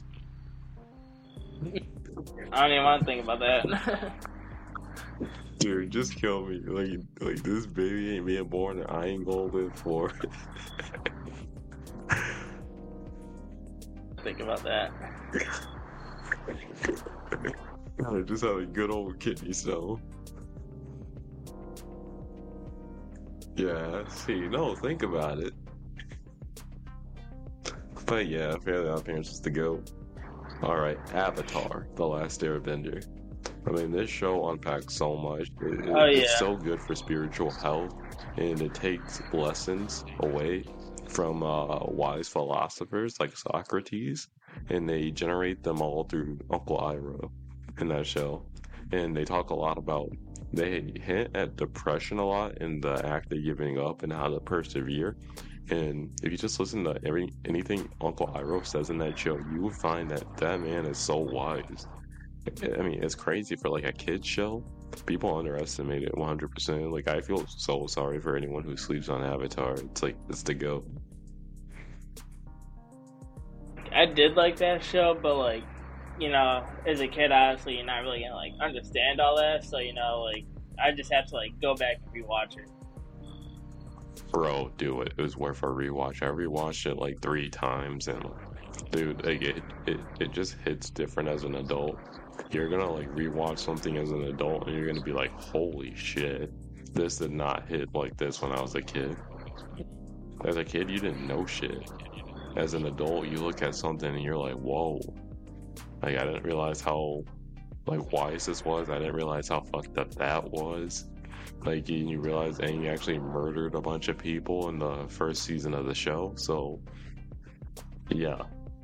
Speaker 1: I don't even want to think about that.
Speaker 2: Dude, just kill me. Like this baby ain't being born and I ain't gonna live for it.
Speaker 1: Think about that.
Speaker 2: I just had a good old kidney stone. Yeah, see, no, think about it. But yeah, Fairly Odd Parents is the GOAT. Alright, Avatar, The Last Airbender. I mean, this show unpacks so much. It's so good for spiritual health, and it takes lessons away from wise philosophers like Socrates, and they generate them all through Uncle Iroh in that show. And they talk a lot about, they hint at depression a lot in the act of giving up and how to persevere. And if you just listen to anything Uncle Iroh says in that show, you will find that man is so wise. I mean, it's crazy for like a kid's show. People underestimate it 100%. Like, I feel so sorry for anyone who sleeps on Avatar. It's like, it's the GOAT.
Speaker 1: I did like that show, but like, as a kid, obviously, you're not really gonna like understand all that. So, I just have to like go back and rewatch it.
Speaker 2: Bro, do it. It was worth a rewatch. I rewatched it like 3 times, and Dude, like it just hits different as an adult. You're gonna like rewatch something as an adult and you're gonna be like, holy shit, this did not hit like this when I was a kid. As a kid, you didn't know shit. As an adult, you look at something and you're like, whoa. Like, I didn't realize how, like, wise this was. I didn't realize how fucked up that was. Like, you realize, and you actually murdered a bunch of people in the first season of the show. So, yeah.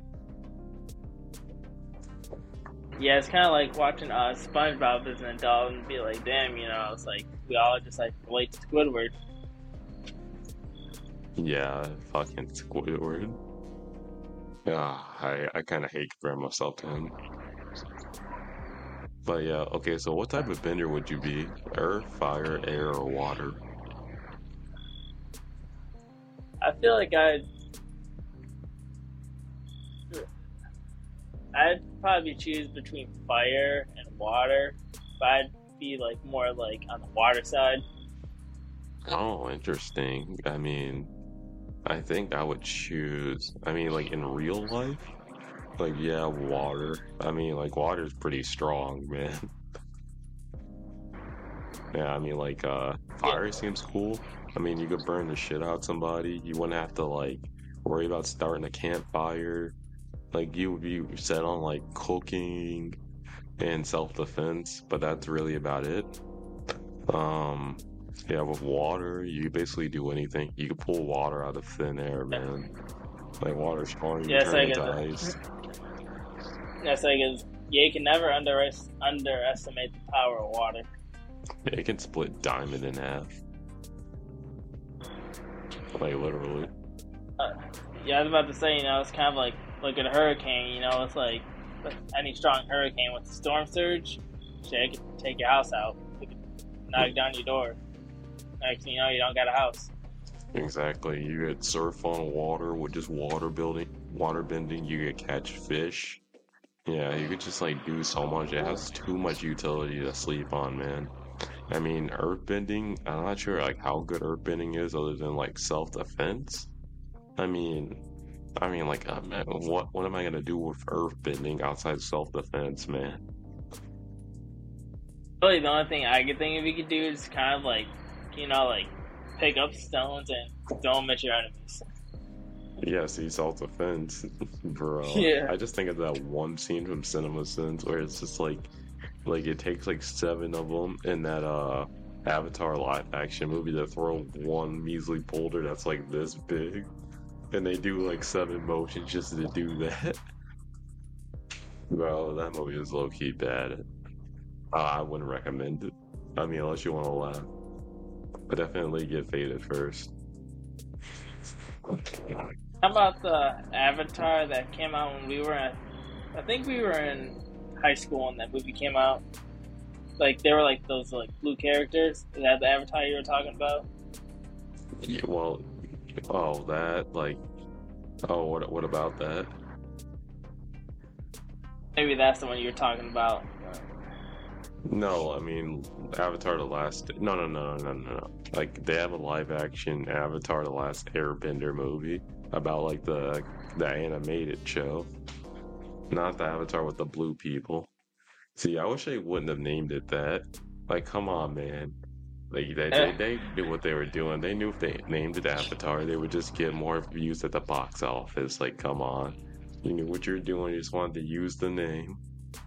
Speaker 1: Yeah, it's kind of like watching SpongeBob as an adult and be like, damn, it's like we all just like relate to Squidward.
Speaker 2: Yeah, fucking Squidward. Yeah, I kind of hate comparing myself to him. But yeah, okay, so what type of bender would you be? Earth, fire, air, or water?
Speaker 1: I feel like I'd probably choose between fire and water, but I'd be like more like on the water side.
Speaker 2: Oh, interesting. I mean, I think I would choose, like in real life, like, yeah, water. I mean, like, water's pretty strong, man. Yeah, I mean, like, fire seems cool. I mean, you could burn the shit out somebody. You wouldn't have to, like, worry about starting a campfire. Like, you would be set on, like, cooking and self-defense, but that's really about it. Yeah, with water, you basically do anything. You can pull water out of thin air, man. Like, water's strong, you turn into ice.
Speaker 1: Yes, I guess. Yeah, you can never underestimate the power of water.
Speaker 2: Yeah, it can split diamond in half. Like, literally.
Speaker 1: Yeah, I was about to say, it's kind of like a hurricane, it's like any strong hurricane with a storm surge, shit, it could take your house out. It could knock down your door. Next thing you know, you don't got a house.
Speaker 2: Exactly. You get surf on water with just water bending. You could catch fish. Yeah, you could just like do so much. It has too much utility to sleep on, man. I mean, earthbending, I'm not sure like how good earthbending is other than like self-defense. I mean, like, man, what am I gonna do with earthbending outside self-defense, man?
Speaker 1: Really, the only thing I could think of you could do is kind of like, like pick up stones and throw them at your enemies.
Speaker 2: Yeah, see, self-defense, bro.
Speaker 1: Yeah.
Speaker 2: I just think of that one scene from Cinema Sins where it's just like it takes like 7 of them in that Avatar live action movie to throw one measly boulder that's like this big, and they do like 7 motions just to do that. Bro, that movie is low-key bad. I wouldn't recommend it. I mean, unless you want to laugh. But definitely get faded first.
Speaker 1: How about the Avatar that came out when we were I think we were in high school when that movie came out. Like, they were like those like blue characters. Is that the Avatar you were talking about?
Speaker 2: Yeah, well, what about that?
Speaker 1: Maybe that's the one you were talking about.
Speaker 2: No, I mean Avatar: The Last. No. Like, they have a live action Avatar: The Last Airbender movie about like the animated show, not the Avatar with the blue people. See, I wish they wouldn't have named it that. Like, come on, man. Like, they knew what they were doing. They knew if they named it Avatar, they would just get more views at the box office. Like, come on. You knew what you were doing. You just wanted to use the name.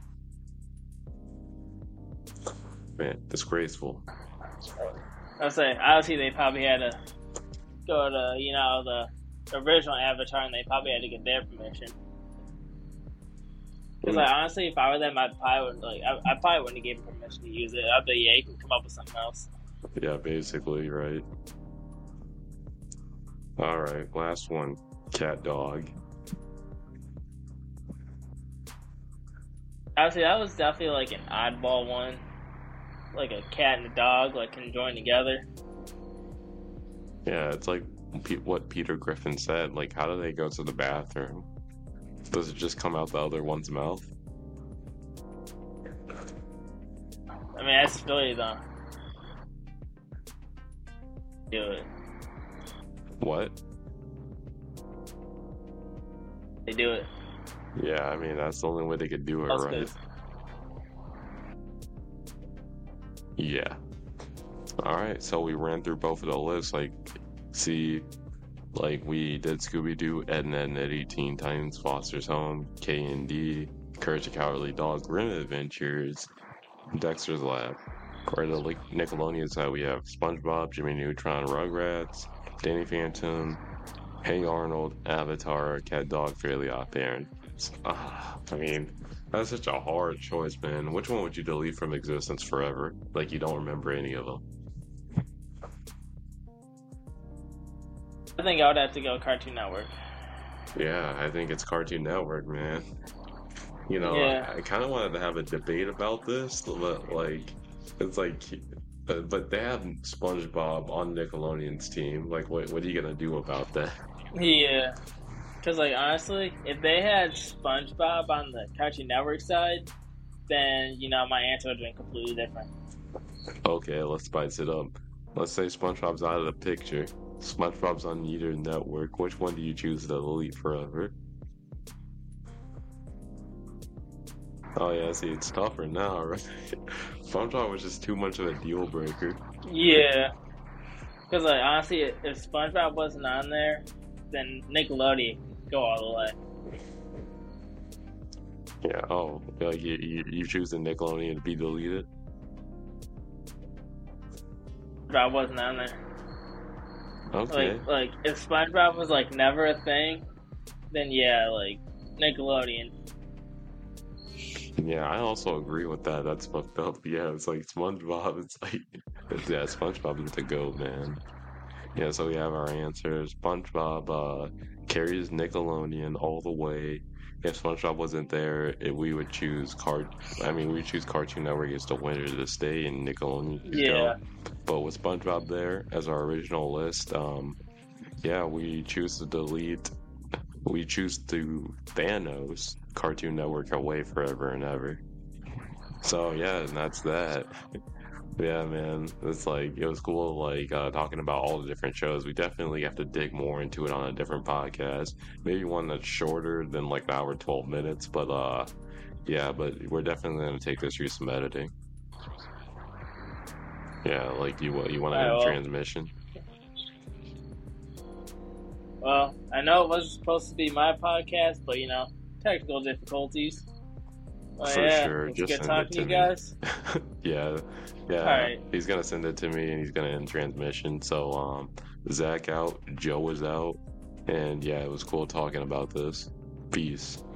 Speaker 2: Man, disgraceful.
Speaker 1: I'll say, obviously they probably had to go to, the original Avatar, and they probably had to get their permission. Because, like, honestly, if I were them, I probably wouldn't have given permission to use it. I'd be, yeah, you can come up with something else.
Speaker 2: Yeah, basically, right. Alright, last one. Cat dog.
Speaker 1: Honestly, that was definitely, like, an oddball one. Like, a cat and a dog, like, can join together.
Speaker 2: Yeah, it's like what Peter Griffin said. Like, how do they go to the bathroom? Does it just come out the other one's mouth?
Speaker 1: I mean, that's really the... do it.
Speaker 2: What?
Speaker 1: They do it.
Speaker 2: Yeah, I mean, that's the only way they could do it,
Speaker 1: That's
Speaker 2: right?
Speaker 1: good.
Speaker 2: Yeah. All right, so we ran through both of the lists. Like, see, like we did Scooby-Doo, Ed and Ed and Eddie, Teen Titans, Foster's Home, K&D, Courage the Cowardly Dog, Grim Adventures, Dexter's Lab. Or the Nickelodeon side, we have SpongeBob, Jimmy Neutron, Rugrats, Danny Phantom, Hey Arnold, Avatar, Cat Dog, Fairly Odd Parents. I mean, that's such a hard choice, man. Which one would you delete from existence forever? Like you don't remember any of them.
Speaker 1: I think I would have to go Cartoon Network.
Speaker 2: Yeah, I think it's Cartoon Network, man. You know,
Speaker 1: Yeah.
Speaker 2: I kind of wanted to have a debate about this, but like, it's like, but they have SpongeBob on Nickelodeon's team. Like, what are you gonna do about that?
Speaker 1: Yeah. Because, like, honestly, if they had SpongeBob on the Cartoon Network side, then, you know, my answer would have been completely different.
Speaker 2: Okay, let's spice it up. Let's say SpongeBob's out of the picture. SpongeBob's on either network. Which one do you choose to delete forever? Oh yeah, see, it's tougher now, right? SpongeBob was just too much of a deal breaker.
Speaker 1: Yeah. Because, like, honestly, if SpongeBob wasn't on there, then Nickelodeon go all the way.
Speaker 2: Yeah. Oh, like you choose the Nickelodeon to be deleted.
Speaker 1: SpongeBob wasn't on there.
Speaker 2: Okay.
Speaker 1: Like if SpongeBob was like never a thing, then yeah, like Nickelodeon.
Speaker 2: Yeah, I also agree with that. That's fucked up. Yeah, it's like SpongeBob. It's like, yeah, SpongeBob is the GOAT, man. Yeah, so we have our answers. SpongeBob carries Nickelodeon all the way. If SpongeBob wasn't there, we would choose we choose Cartoon Network as the winner to stay, and Nickelodeon to
Speaker 1: Yeah.
Speaker 2: go. But with SpongeBob there as our original list, yeah, we choose to delete. We choose to Thanos Cartoon Network away forever and ever. So yeah, and that's that. Yeah, man, it's like it was cool, like talking about all the different shows. We definitely have to dig more into it on a different podcast, maybe one that's shorter than like an hour 12 minutes. But yeah, but we're definitely gonna take this through some editing. Yeah, like you want to
Speaker 1: Alright,
Speaker 2: end
Speaker 1: well.
Speaker 2: transmission?
Speaker 1: Well, I know it wasn't supposed to be my podcast, but you know, technical difficulties. Well,
Speaker 2: For
Speaker 1: yeah,
Speaker 2: sure,
Speaker 1: it's
Speaker 2: just
Speaker 1: good
Speaker 2: send
Speaker 1: talking
Speaker 2: it
Speaker 1: to
Speaker 2: to
Speaker 1: you
Speaker 2: me.
Speaker 1: guys.
Speaker 2: Yeah, yeah.
Speaker 1: Alright.
Speaker 2: He's gonna send it to me, and he's gonna end transmission. So Zach out, Joe is out, and yeah, it was cool talking about this. Peace.